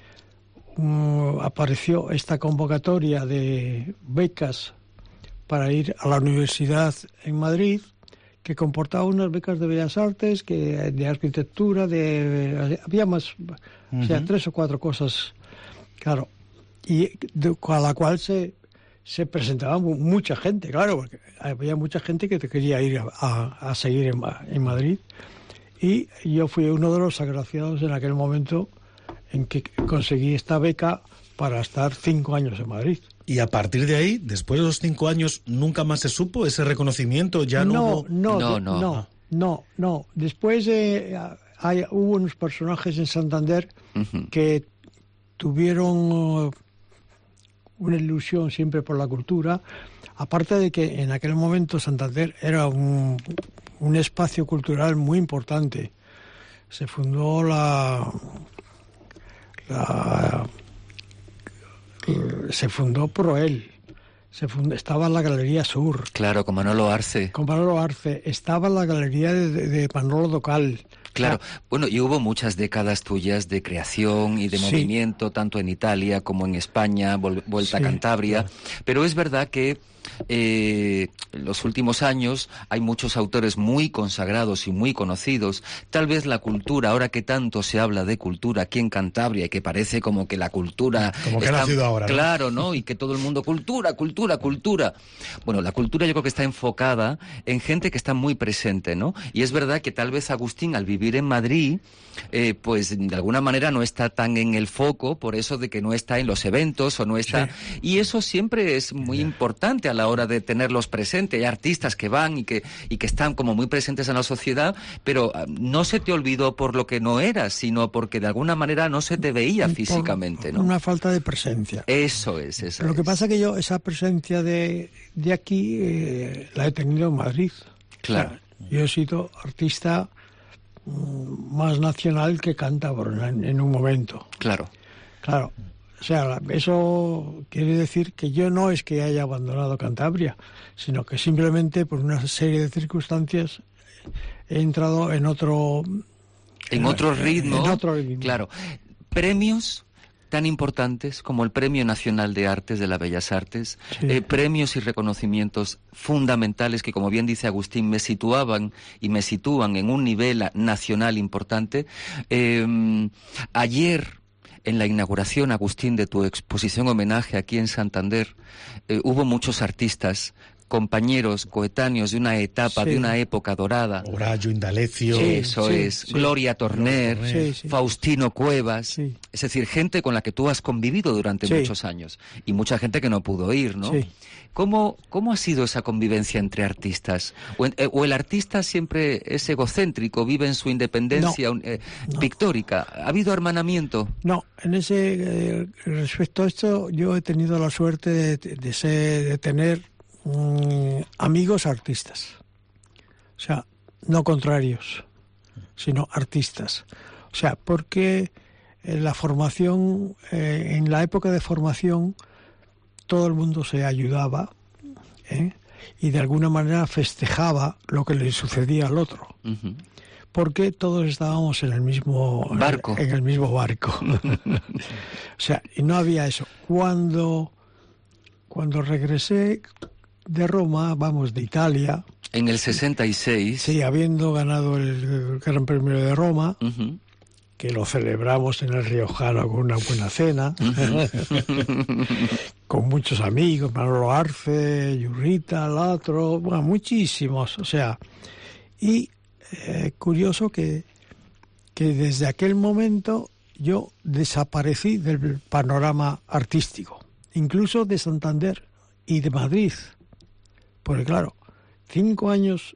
um, apareció esta convocatoria de becas para ir a la universidad en Madrid, que comportaba unas becas de Bellas Artes, que de arquitectura, de había más, uh-huh. o sea, tres o cuatro cosas, claro, y de, a la cual se, se presentaba mucha gente, claro, porque había mucha gente que quería ir a, a, a seguir en, en Madrid, y yo fui uno de los agraciados en aquel momento en que conseguí esta beca para estar cinco años en Madrid. Y a partir de ahí, después de los cinco años, ¿nunca más se supo ese reconocimiento? ¿Ya no, no hubo? No, no, no, no, no, no. Después eh, hay, hubo unos personajes en Santander uh-huh. que tuvieron uh, una ilusión siempre por la cultura, aparte de que en aquel momento Santander era un, un espacio cultural muy importante. Se fundó la... la, se fundó por él. Se fundó, estaba en la Galería Sur. Claro, con Manolo Arce. Con Manolo Arce. Estaba en la Galería de, de, de Manolo Docal. Claro, bueno, y hubo muchas décadas tuyas de creación y de sí. movimiento, tanto en Italia como en España, Vuelta sí, a Cantabria, claro. Pero es verdad que eh, en los últimos años hay muchos autores muy consagrados y muy conocidos. Tal vez la cultura, ahora que tanto se habla de cultura aquí en Cantabria y que parece como que la cultura... Como que está, ha nacido ahora, ¿no? Claro, ¿no? Y que todo el mundo, cultura, cultura, cultura. Bueno, la cultura yo creo que está enfocada en gente que está muy presente, ¿no? Y es verdad que tal vez Agustín, al vivir en Madrid, eh, pues de alguna manera no está tan en el foco, por eso de que no está en los eventos o no está... Sí. Y eso siempre es muy yeah. importante a la hora de tenerlos presentes. Hay artistas que van y que, y que están como muy presentes en la sociedad, pero no se te olvidó por lo que no eras, sino porque de alguna manera no se te veía por físicamente, ¿no? Una falta de presencia. Eso es, eso Lo es. que pasa que yo esa presencia de, de aquí eh, la he tenido en Madrid. Claro. O sea, yo he sido artista más nacional que cántabro en, en un momento. Claro. Claro. O sea, eso quiere decir que yo no es que haya abandonado Cantabria, sino que simplemente por una serie de circunstancias he entrado en otro... En otro ritmo. En otro ritmo. Claro. Premios tan importantes como el Premio Nacional de Artes de las Bellas Artes, sí. eh, premios y reconocimientos fundamentales que, como bien dice Agustín, me situaban y me sitúan en un nivel nacional importante. Eh, ayer, en la inauguración, Agustín, de tu exposición homenaje aquí en Santander, eh, hubo muchos artistas, compañeros, coetáneos de una etapa, sí. de una época dorada. Horacio Indalecio. Sí, eso sí, es. Sí. Gloria Torner, sí, sí. Faustino Cuevas. Sí. Es decir, gente con la que tú has convivido durante sí. muchos años. Y mucha gente que no pudo ir, ¿no? Sí. ¿Cómo, ¿Cómo ha sido esa convivencia entre artistas? ¿O, en, eh, o el artista siempre es egocéntrico, vive en su independencia no, eh, no. pictórica? ¿Ha habido hermanamiento? No, en ese eh, respecto a esto, yo he tenido la suerte de, de, ser, de tener Mm, amigos artistas, o sea, no contrarios, sino artistas. O sea, porque en la formación, eh, en la época de formación, todo el mundo se ayudaba, ¿eh? Y de alguna manera festejaba lo que le sucedía al otro. Uh-huh. Porque todos estábamos en el mismo barco. En el mismo barco. O sea, y no había eso. Cuando, cuando regresé de Roma, vamos, de Italia. En el sesenta y seis. Sí, habiendo ganado el Gran Premio de Roma, uh-huh. que lo celebramos en el Riojano con una buena cena, uh-huh. con muchos amigos, Manolo Arce, Yurrita, Latro, bueno, muchísimos, o sea, y eh, curioso que, que desde aquel momento yo desaparecí del panorama artístico, incluso de Santander y de Madrid. Porque claro, cinco años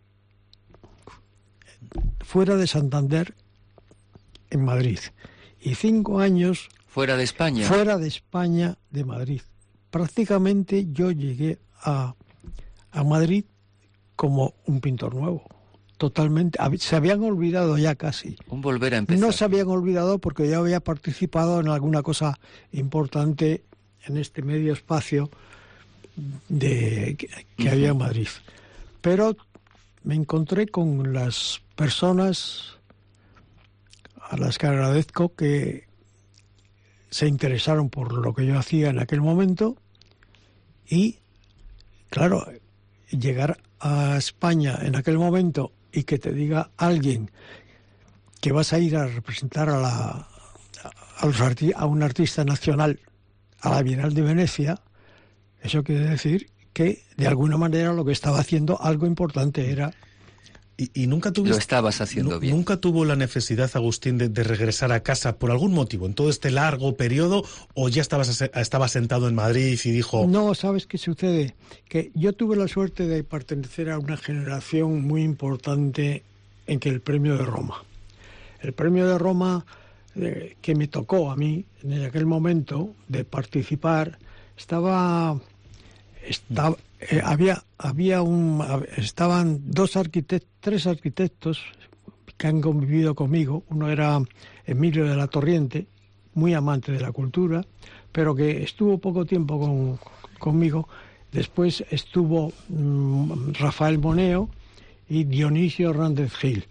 fuera de Santander en Madrid y cinco años fuera de España. Fuera de España de Madrid. Prácticamente yo llegué a, a Madrid como un pintor nuevo. Totalmente. Se habían olvidado ya casi. Un volver a empezar. No se habían olvidado porque ya había participado en alguna cosa importante en este medio espacio de que, que uh-huh. había en Madrid, pero me encontré con las personas a las que agradezco que se interesaron por lo que yo hacía en aquel momento y claro, llegar a España en aquel momento y que te diga alguien que vas a ir a representar a la a, los arti- a un artista nacional a la Bienal de Venecia. Eso quiere decir que, de alguna manera, lo que estaba haciendo algo importante era... Y, y nunca tuviste, lo estabas haciendo no, bien. ¿Nunca tuvo la necesidad, Agustín, de, de regresar a casa por algún motivo en todo este largo periodo? ¿O ya estabas, estabas sentado en Madrid y dijo...? No, ¿sabes qué sucede? Que yo tuve la suerte de pertenecer a una generación muy importante en que el Premio de Roma. El Premio de Roma eh, que me tocó a mí en aquel momento de participar, estaba... Estaba, eh, había había un estaban dos arquitectos, tres arquitectos que han convivido conmigo. Uno era Emilio de la Torriente, muy amante de la cultura, pero que estuvo poco tiempo con, conmigo. Después estuvo mmm, Rafael Moneo y Dionisio Hernández Gil.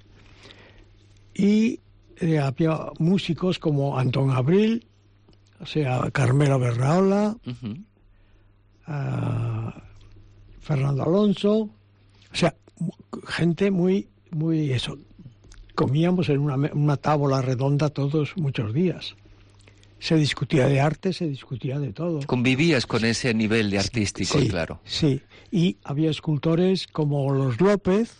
Y eh, había músicos como Antón Abril, o sea, Carmelo Berraola, uh-huh. uh, Fernando Alonso, o sea, gente muy, muy eso. Comíamos en una, una tabla redonda todos muchos días. Se discutía de arte, se discutía de todo. Convivías con ese nivel de artístico, sí, claro. Sí, y había escultores como los López,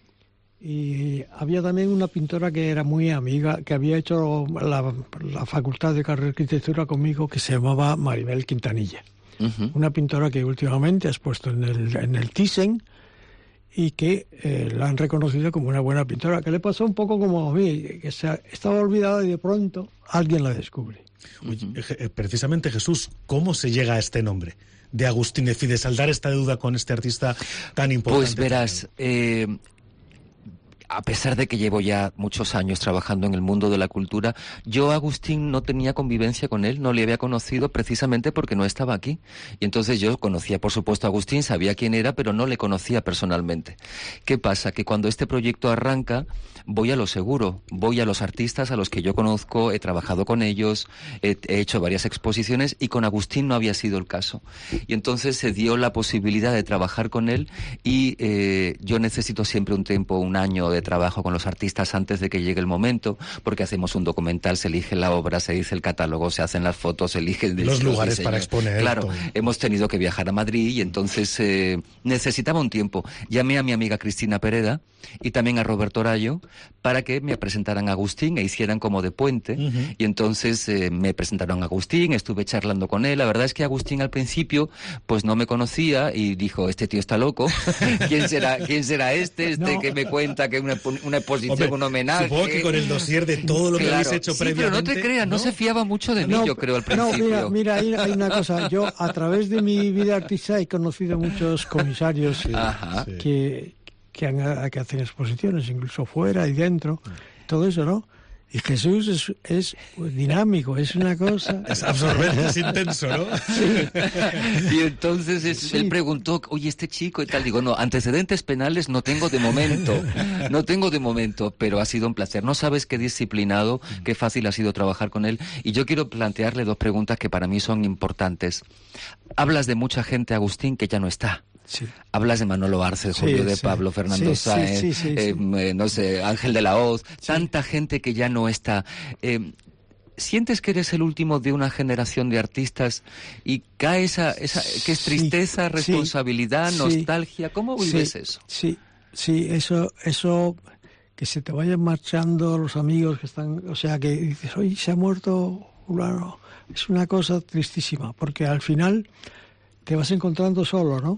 y había también una pintora que era muy amiga, que había hecho la, la Facultad de Carrera de Arquitectura conmigo, que se llamaba Maribel Quintanilla. Uh-huh. Una pintora que últimamente has puesto en el, en el Thyssen y que eh, la han reconocido como una buena pintora, que le pasó un poco como a mí, que se, estaba olvidada y de pronto alguien la descubre. Oye, precisamente, Jesús, ¿cómo se llega a este nombre de Agustín de Fides al dar esta deuda con este artista tan importante? Pues verás, eh, a pesar de que llevo ya muchos años trabajando en el mundo de la cultura, yo Agustín no tenía convivencia con él, no le había conocido precisamente porque no estaba aquí. Y entonces yo conocía, por supuesto, a Agustín, sabía quién era, pero no le conocía personalmente. ¿Qué pasa? Que cuando este proyecto arranca, voy a lo seguro, voy a los artistas a los que yo conozco, he trabajado con ellos, he, he hecho varias exposiciones y con Agustín no había sido el caso. Y entonces se dio la posibilidad de trabajar con él y eh, yo necesito siempre un tiempo, un año de trabajo con los artistas antes de que llegue el momento, porque hacemos un documental, se elige la obra, se dice el catálogo, se hacen las fotos, se eligen los lugares para exponer. Claro, todo. Hemos tenido que viajar a Madrid y entonces eh, necesitaba un tiempo. Llamé a mi amiga Cristina Pereda y también a Roberto Rayo para que me presentaran a Agustín e hicieran como de puente. Uh-huh. Y entonces eh, me presentaron a Agustín, estuve charlando con él. La verdad es que Agustín al principio pues no me conocía y dijo, este tío está loco, ¿quién será quién será este? Este no. que me cuenta que una, una exposición, Hombre, un homenaje. Supongo que con el dossier de todo lo que claro. habéis hecho sí, previamente. Pero no te creas, no, no se fiaba mucho de mí, no, yo creo, al principio. No, mira, mira hay, hay una cosa, yo a través de mi vida artística he conocido muchos comisarios Ajá. que... Que, han, que hacen exposiciones, incluso fuera y dentro, todo eso, ¿no? Y Jesús es, es dinámico, es una cosa... Es absorbente, es intenso, ¿no? Sí. Y entonces es, sí. él preguntó, oye, este chico y tal, digo, no, antecedentes penales no tengo de momento, no tengo de momento, pero ha sido un placer. No sabes qué disciplinado, qué fácil ha sido trabajar con él. Y yo quiero plantearle dos preguntas que para mí son importantes. Hablas de mucha gente, Agustín, que ya no está. Sí. Hablas de Manolo Arce, Julio sí, de sí. Pablo, Fernando sí, Sáenz, sí, sí, sí, eh, sí. Eh, no sé, Ángel de la Hoz, sí. tanta gente que ya no está. Eh, ¿Sientes que eres el último de una generación de artistas y cae esa, esa que es tristeza, sí, responsabilidad, sí, nostalgia? ¿Cómo vives sí, eso? Sí, sí, eso, eso, que se te vayan marchando los amigos que están, o sea, que dices, oye, se ha muerto fulano, es una cosa tristísima, porque al final te vas encontrando solo, ¿no?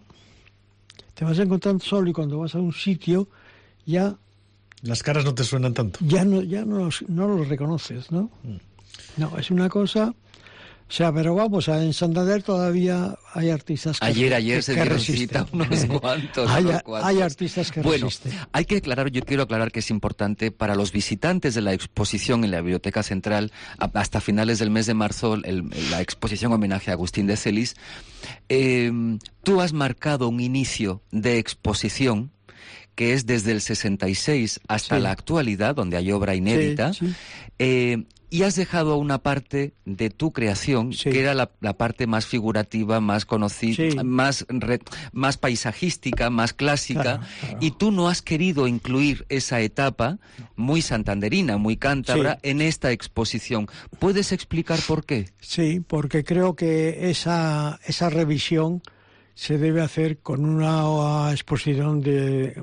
Te vas encontrando solo y cuando vas a un sitio ya... Las caras no te suenan tanto. Ya no, ya no, los, no los reconoces, ¿no? Mm. No, es una cosa... O sea, pero vamos, en Santander todavía hay artistas que Ayer, ayer que, se que dieron resisten. cita unos cuantos, hay, unos cuantos. Hay artistas que bueno, resisten. Bueno, hay que aclarar, yo quiero aclarar que es importante para los visitantes de la exposición en la Biblioteca Central, hasta finales del mes de marzo, el, la exposición homenaje a Agustín de Celis. Eh, tú has marcado un inicio de exposición que es desde el sesenta y seis hasta sí. la actualidad, donde hay obra inédita, sí, sí. Eh, y has dejado una parte de tu creación, sí. que era la, la parte más figurativa, más conocida, sí. más, re, más paisajística, más clásica, claro, claro. y tú no has querido incluir esa etapa muy santanderina, muy cántabra, sí. en esta exposición. ¿Puedes explicar por qué? Sí, porque creo que esa, esa revisión se debe hacer con una exposición de...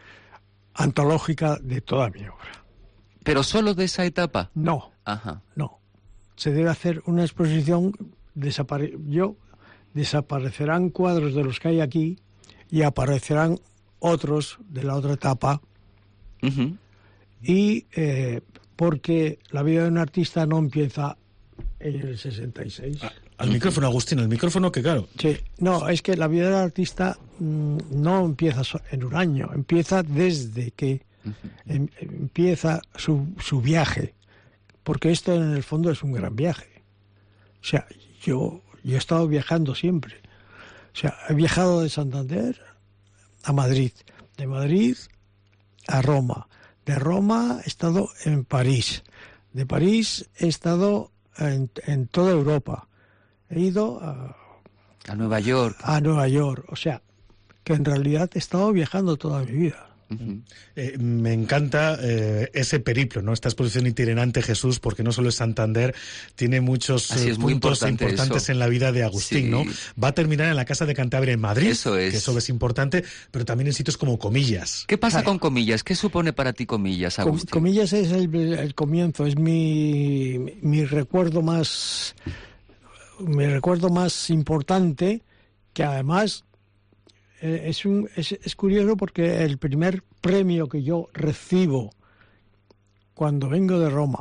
antológica de toda mi obra. ¿Pero solo de esa etapa? No, Ajá. no. Se debe hacer una exposición, desapare... yo desaparecerán cuadros de los que hay aquí y aparecerán otros de la otra etapa. Uh-huh. Y eh, porque la vida de un artista no empieza en el sesenta y seis. Ah, al micrófono, Agustín, al micrófono, que claro. Sí, no, es que la vida del artista mmm, no empieza en un año, empieza desde que uh-huh. em, empieza su, su viaje porque esto en el fondo es un gran viaje. O sea, yo, yo he estado viajando siempre. O sea, he viajado de Santander a Madrid, de Madrid a Roma, de Roma he estado en París, de París he estado en, en toda Europa, he ido a, a Nueva York. A Nueva York, o sea, que en realidad he estado viajando toda mi vida. Uh-huh. Eh, me encanta eh, ese periplo, ¿no? Esta exposición itinerante, Jesús, porque no solo es Santander, tiene muchos eh, puntos importante importantes eso. en la vida de Agustín, sí. ¿no? Va a terminar en la Casa de Cantabria en Madrid, eso es. que eso es importante, pero también en sitios como Comillas. ¿Qué pasa claro. con Comillas? ¿Qué supone para ti Comillas, Agustín? Com Comillas es el, el comienzo, es mi, mi recuerdo más, mi recuerdo más importante, que además Es, un, es, es curioso porque el primer premio que yo recibo cuando vengo de Roma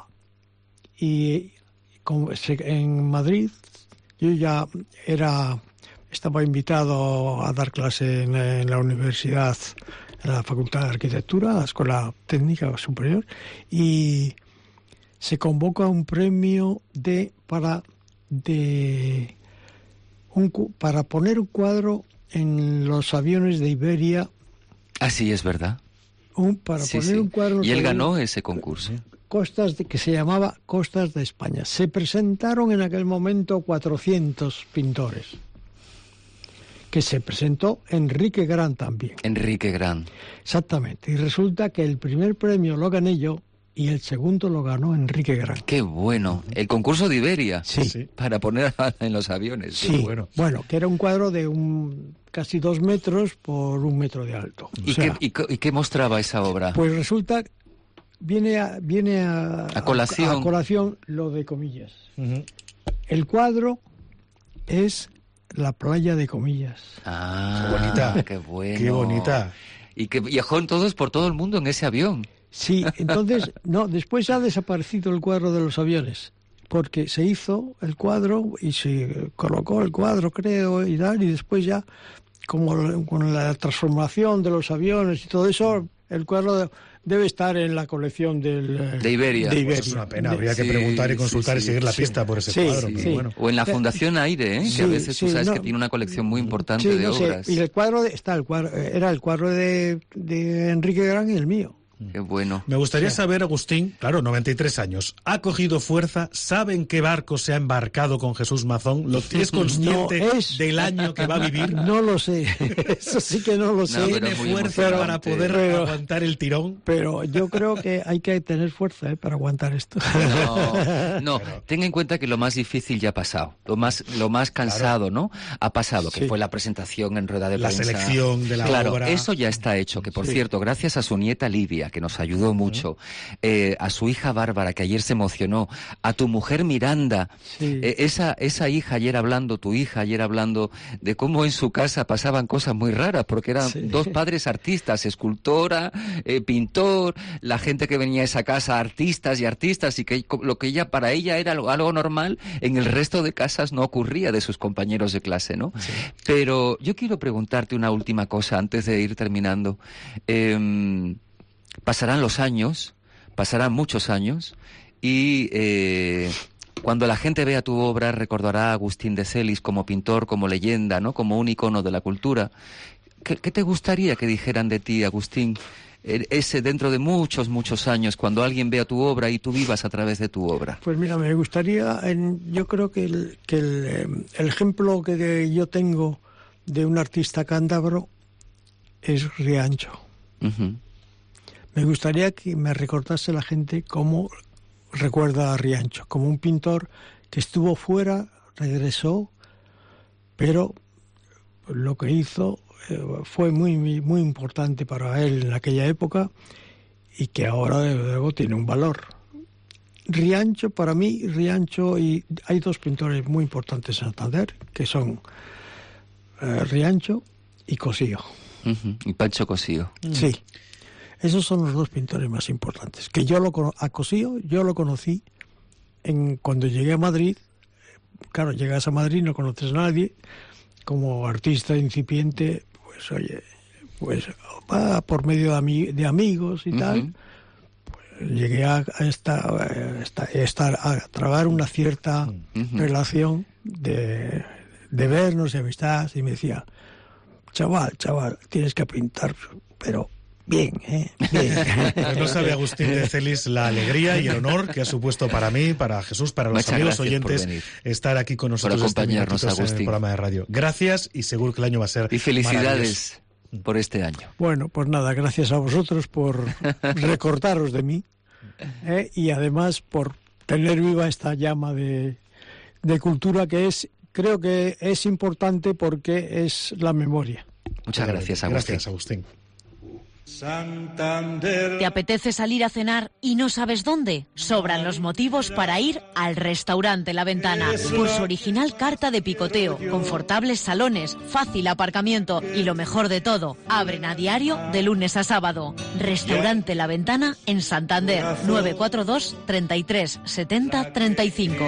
y en Madrid, yo ya era estaba invitado a dar clase en, en la universidad, en la Facultad de Arquitectura, la Escuela Técnica Superior, y se convoca un premio de para de un, para poner un cuadro en los aviones de Iberia. Ah, sí, es verdad. Un, para sí, poner sí. un cuadro... Y él ganó ese concurso. Costas de, que se llamaba Costas de España. Se presentaron en aquel momento cuatrocientos pintores. Que se presentó Enrique Gran también. Enrique Gran. Exactamente. Y resulta que el primer premio lo gané yo y el segundo lo ganó Enrique Gran. ¡Qué bueno! El concurso de Iberia. Sí. Para poner en los aviones. Sí. Qué bueno. Bueno, que era un cuadro de un casi dos metros por un metro de alto. ¿Y, o sea, qué, y, y qué mostraba esa obra? Pues resulta, viene a, viene a, a, colación. a, a colación lo de Comillas. Uh-huh. El cuadro es la playa de Comillas. Ah, qué bonita. Qué bueno. Qué bonita. Y que viajó todos por todo el mundo en ese avión. Sí, entonces, no, después ha desaparecido el cuadro de los aviones, porque se hizo el cuadro y se colocó el cuadro, creo, y tal, y después ya, como con la transformación de los aviones y todo eso, el cuadro debe estar en la colección del, de Iberia. De Iberia. Pues es una pena, habría que sí, preguntar y consultar sí, sí, y seguir la pista sí, por ese sí, cuadro. Sí, pero sí. bueno. O en la Fundación Aire, ¿eh? Sí, que a veces sí, tú sabes no, que tiene una colección muy importante sí, de no obras. Sé. Y el cuadro, de, está el cuadro, era el cuadro de, de Enrique Gran y el mío. Qué bueno. Me gustaría sí. saber, Agustín, claro, noventa y tres años, ¿ha cogido fuerza? ¿Sabe en qué barco se ha embarcado con Jesús Mazón? ¿Lo es consciente no, es... del año que va a vivir? No lo sé, eso sí que no lo sé. No, ¿tiene fuerza para poder pero, aguantar el tirón? Pero yo creo que hay que tener fuerza ¿eh? para aguantar esto. No, no. Pero... ten en cuenta que lo más difícil ya ha pasado, lo más, lo más cansado, claro. ¿no? Ha pasado, que sí. fue la presentación en rueda de la prensa. La selección de la claro, obra. Eso ya está hecho, que por sí. cierto, gracias a su nieta Lidia, que nos ayudó mucho, eh, a su hija Bárbara, que ayer se emocionó, a tu mujer Miranda, sí. eh, esa, esa hija ayer hablando, tu hija ayer hablando de cómo en su casa pasaban cosas muy raras, porque eran sí. dos padres artistas, escultora, eh, pintor, la gente que venía a esa casa, artistas y artistas, y que lo que ella, para ella era algo, algo normal, en el resto de casas no ocurría de sus compañeros de clase, ¿no? Sí. Pero yo quiero preguntarte una última cosa antes de ir terminando. Eh, Pasarán los años, pasarán muchos años, y eh, cuando la gente vea tu obra recordará a Agustín de Celis como pintor, como leyenda, ¿no? Como un icono de la cultura. ¿Qué, qué te gustaría que dijeran de ti, Agustín, ese dentro de muchos, muchos años, cuando alguien vea tu obra y tú vivas a través de tu obra? Pues mira, me gustaría, en, yo creo que, el, que el, el ejemplo que yo tengo de un artista cántabro es Riancho. Uh-huh. Me gustaría que me recordase la gente cómo recuerda a Riancho, como un pintor que estuvo fuera, regresó, pero lo que hizo eh, fue muy, muy, muy importante para él en aquella época y que ahora, desde luego, tiene un valor. Riancho, para mí, Riancho, y hay dos pintores muy importantes en Santander, que son eh, Riancho y Cosío. Uh-huh. Y Pancho Cosío. Sí. Esos son los dos pintores más importantes. Que yo lo a Cosío, yo lo conocí en cuando llegué a Madrid. Claro, llegas a Madrid, no conoces a nadie. Como artista incipiente, pues oye, pues va por medio de, ami de amigos y uh-huh. tal. Pues, llegué a, a, estar, a, estar, a trabar una cierta uh-huh. relación de, de vernos y amistad, y me decía, chaval, chaval, tienes que pintar, pero bien, ¿eh? Bien. Pues no sabe Agustín de Celis la alegría y el honor que ha supuesto para mí, para Jesús, para los Muchas amigos oyentes, estar aquí con nosotros por acompañarnos, este en el programa de radio. Gracias y seguro que el año va a ser y felicidades por este año. Bueno, pues nada, gracias a vosotros por recordaros de mí, ¿eh? Y además por tener viva esta llama de, de cultura que es, creo que es importante porque es la memoria. Muchas gracias, Agustín. Gracias, Agustín. Santander. ¿Te apetece salir a cenar y no sabes dónde? Sobran los motivos para ir al restaurante La Ventana. Por su original carta de picoteo, confortables salones, fácil aparcamiento y lo mejor de todo, abren a diario de lunes a sábado. Restaurante La Ventana en Santander, nueve cuatro dos, treinta y tres, setenta, treinta y cinco.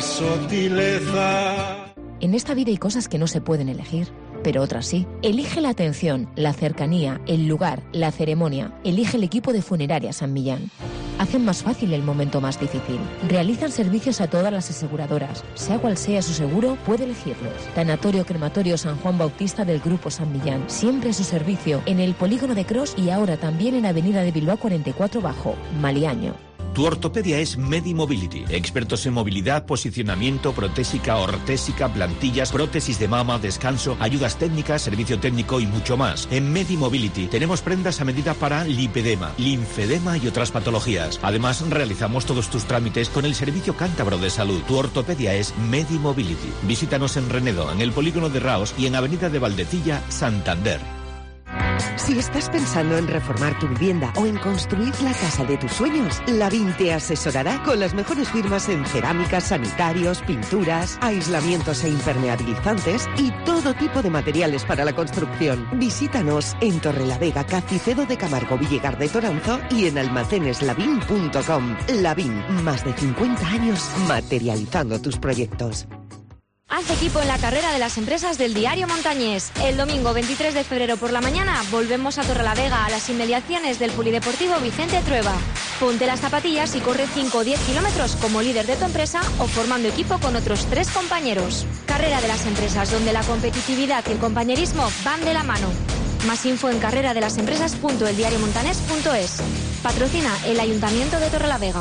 En esta vida hay cosas que no se pueden elegir, pero otras sí. Elige la atención, la cercanía, el lugar, la ceremonia. Elige el equipo de Funeraria San Millán. Hacen más fácil el momento más difícil. Realizan servicios a todas las aseguradoras. Sea cual sea su seguro, puede elegirlos. Tanatorio Crematorio San Juan Bautista del Grupo San Millán. Siempre a su servicio en el Polígono de Cros y ahora también en Avenida de Bilbao cuarenta y cuatro Bajo, Maliaño. Tu ortopedia es Medimobility. Expertos en movilidad, posicionamiento, protésica, ortésica, plantillas, prótesis de mama, descanso, ayudas técnicas, servicio técnico y mucho más. En Medimobility tenemos prendas a medida para lipedema, linfedema y otras patologías. Además, realizamos todos tus trámites con el Servicio Cántabro de Salud. Tu ortopedia es Medimobility. Visítanos en Renedo, en el Polígono de Raos y en Avenida de Valdecilla, Santander. Si estás pensando en reformar tu vivienda o en construir la casa de tus sueños, Lavín te asesorará con las mejores firmas en cerámicas, sanitarios, pinturas, aislamientos e impermeabilizantes y todo tipo de materiales para la construcción. Visítanos en Torrelavega, Cacicedo de Camargo, Villegar de Toranzo y en almacenes lavín punto com. Lavín, más de cincuenta años materializando tus proyectos. Haz equipo en la carrera de las empresas del Diario Montañés. El domingo veintitrés de febrero por la mañana volvemos a Torrelavega, a las inmediaciones del Polideportivo Vicente Trueba. Ponte las zapatillas y corre cinco o diez kilómetros como líder de tu empresa o formando equipo con otros tres compañeros. Carrera de las empresas, donde la competitividad y el compañerismo van de la mano. Más info en carrera de las empresas punto el diario montanés punto es. Patrocina el Ayuntamiento de Torrelavega.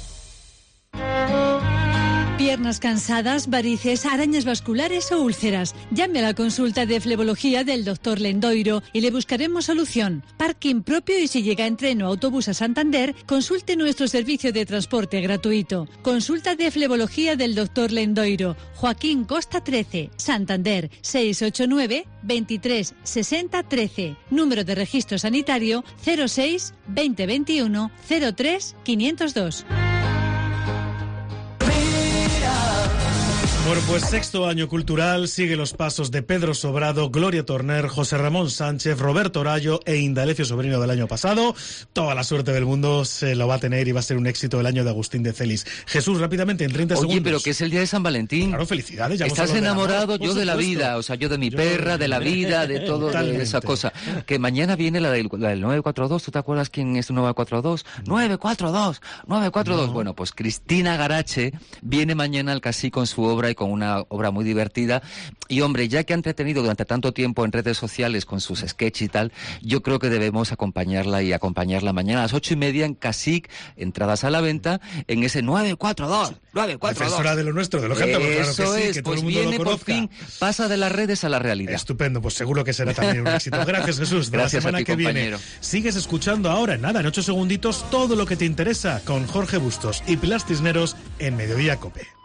Piernas cansadas, varices, arañas vasculares o úlceras. Llame a la consulta de flebología del doctor Lendoiro y le buscaremos solución. Parking propio y si llega en tren o autobús a Santander, consulte nuestro servicio de transporte gratuito. Consulta de flebología del doctor Lendoiro. Joaquín Costa trece, Santander, seis ocho nueve, veintitrés, sesenta, trece. Número de registro sanitario cero seis, veinte veintiuno, cero tres, quinientos dos. Bueno, pues sexto año cultural, sigue los pasos de Pedro Sobrado, Gloria Torner, José Ramón Sánchez, Roberto Rayo e Indalecio Sobrino del año pasado. Toda la suerte del mundo se lo va a tener y va a ser un éxito el año de Agustín de Celis. Jesús, rápidamente, en treinta Oye, segundos. Oye, pero que es el día de San Valentín. Claro, felicidades. Ya Estás enamorado, yo de la vida, o sea, yo de mi yo... perra, de la vida, de todo, de esa cosa. Que mañana viene la del, la del nueve cuatro dos, ¿tú te acuerdas quién es nueve cuatro dos? nueve cuatro dos, nueve cuatro dos. No. Bueno, pues Cristina Garache viene mañana al Casí con su obra y con una obra muy divertida. Y hombre, ya que ha entretenido durante tanto tiempo en redes sociales con sus sketches y tal, yo creo que debemos acompañarla y acompañarla mañana a las ocho y media en Casic, entradas a la venta, en ese nueve cuatro dos, nueve cuatro dos. Defensora de lo nuestro, de lo cantamos, claro que Eso sí, es, que todo pues el mundo viene lo por fin, pasa de las redes a la realidad. Estupendo, pues seguro que será también un éxito. Gracias, Jesús. De Gracias la semana a ti, que compañero. viene. Sigues escuchando ahora, nada, en ocho segunditos, todo lo que te interesa con Jorge Bustos y Pilar Cisneros en Mediodía Cope.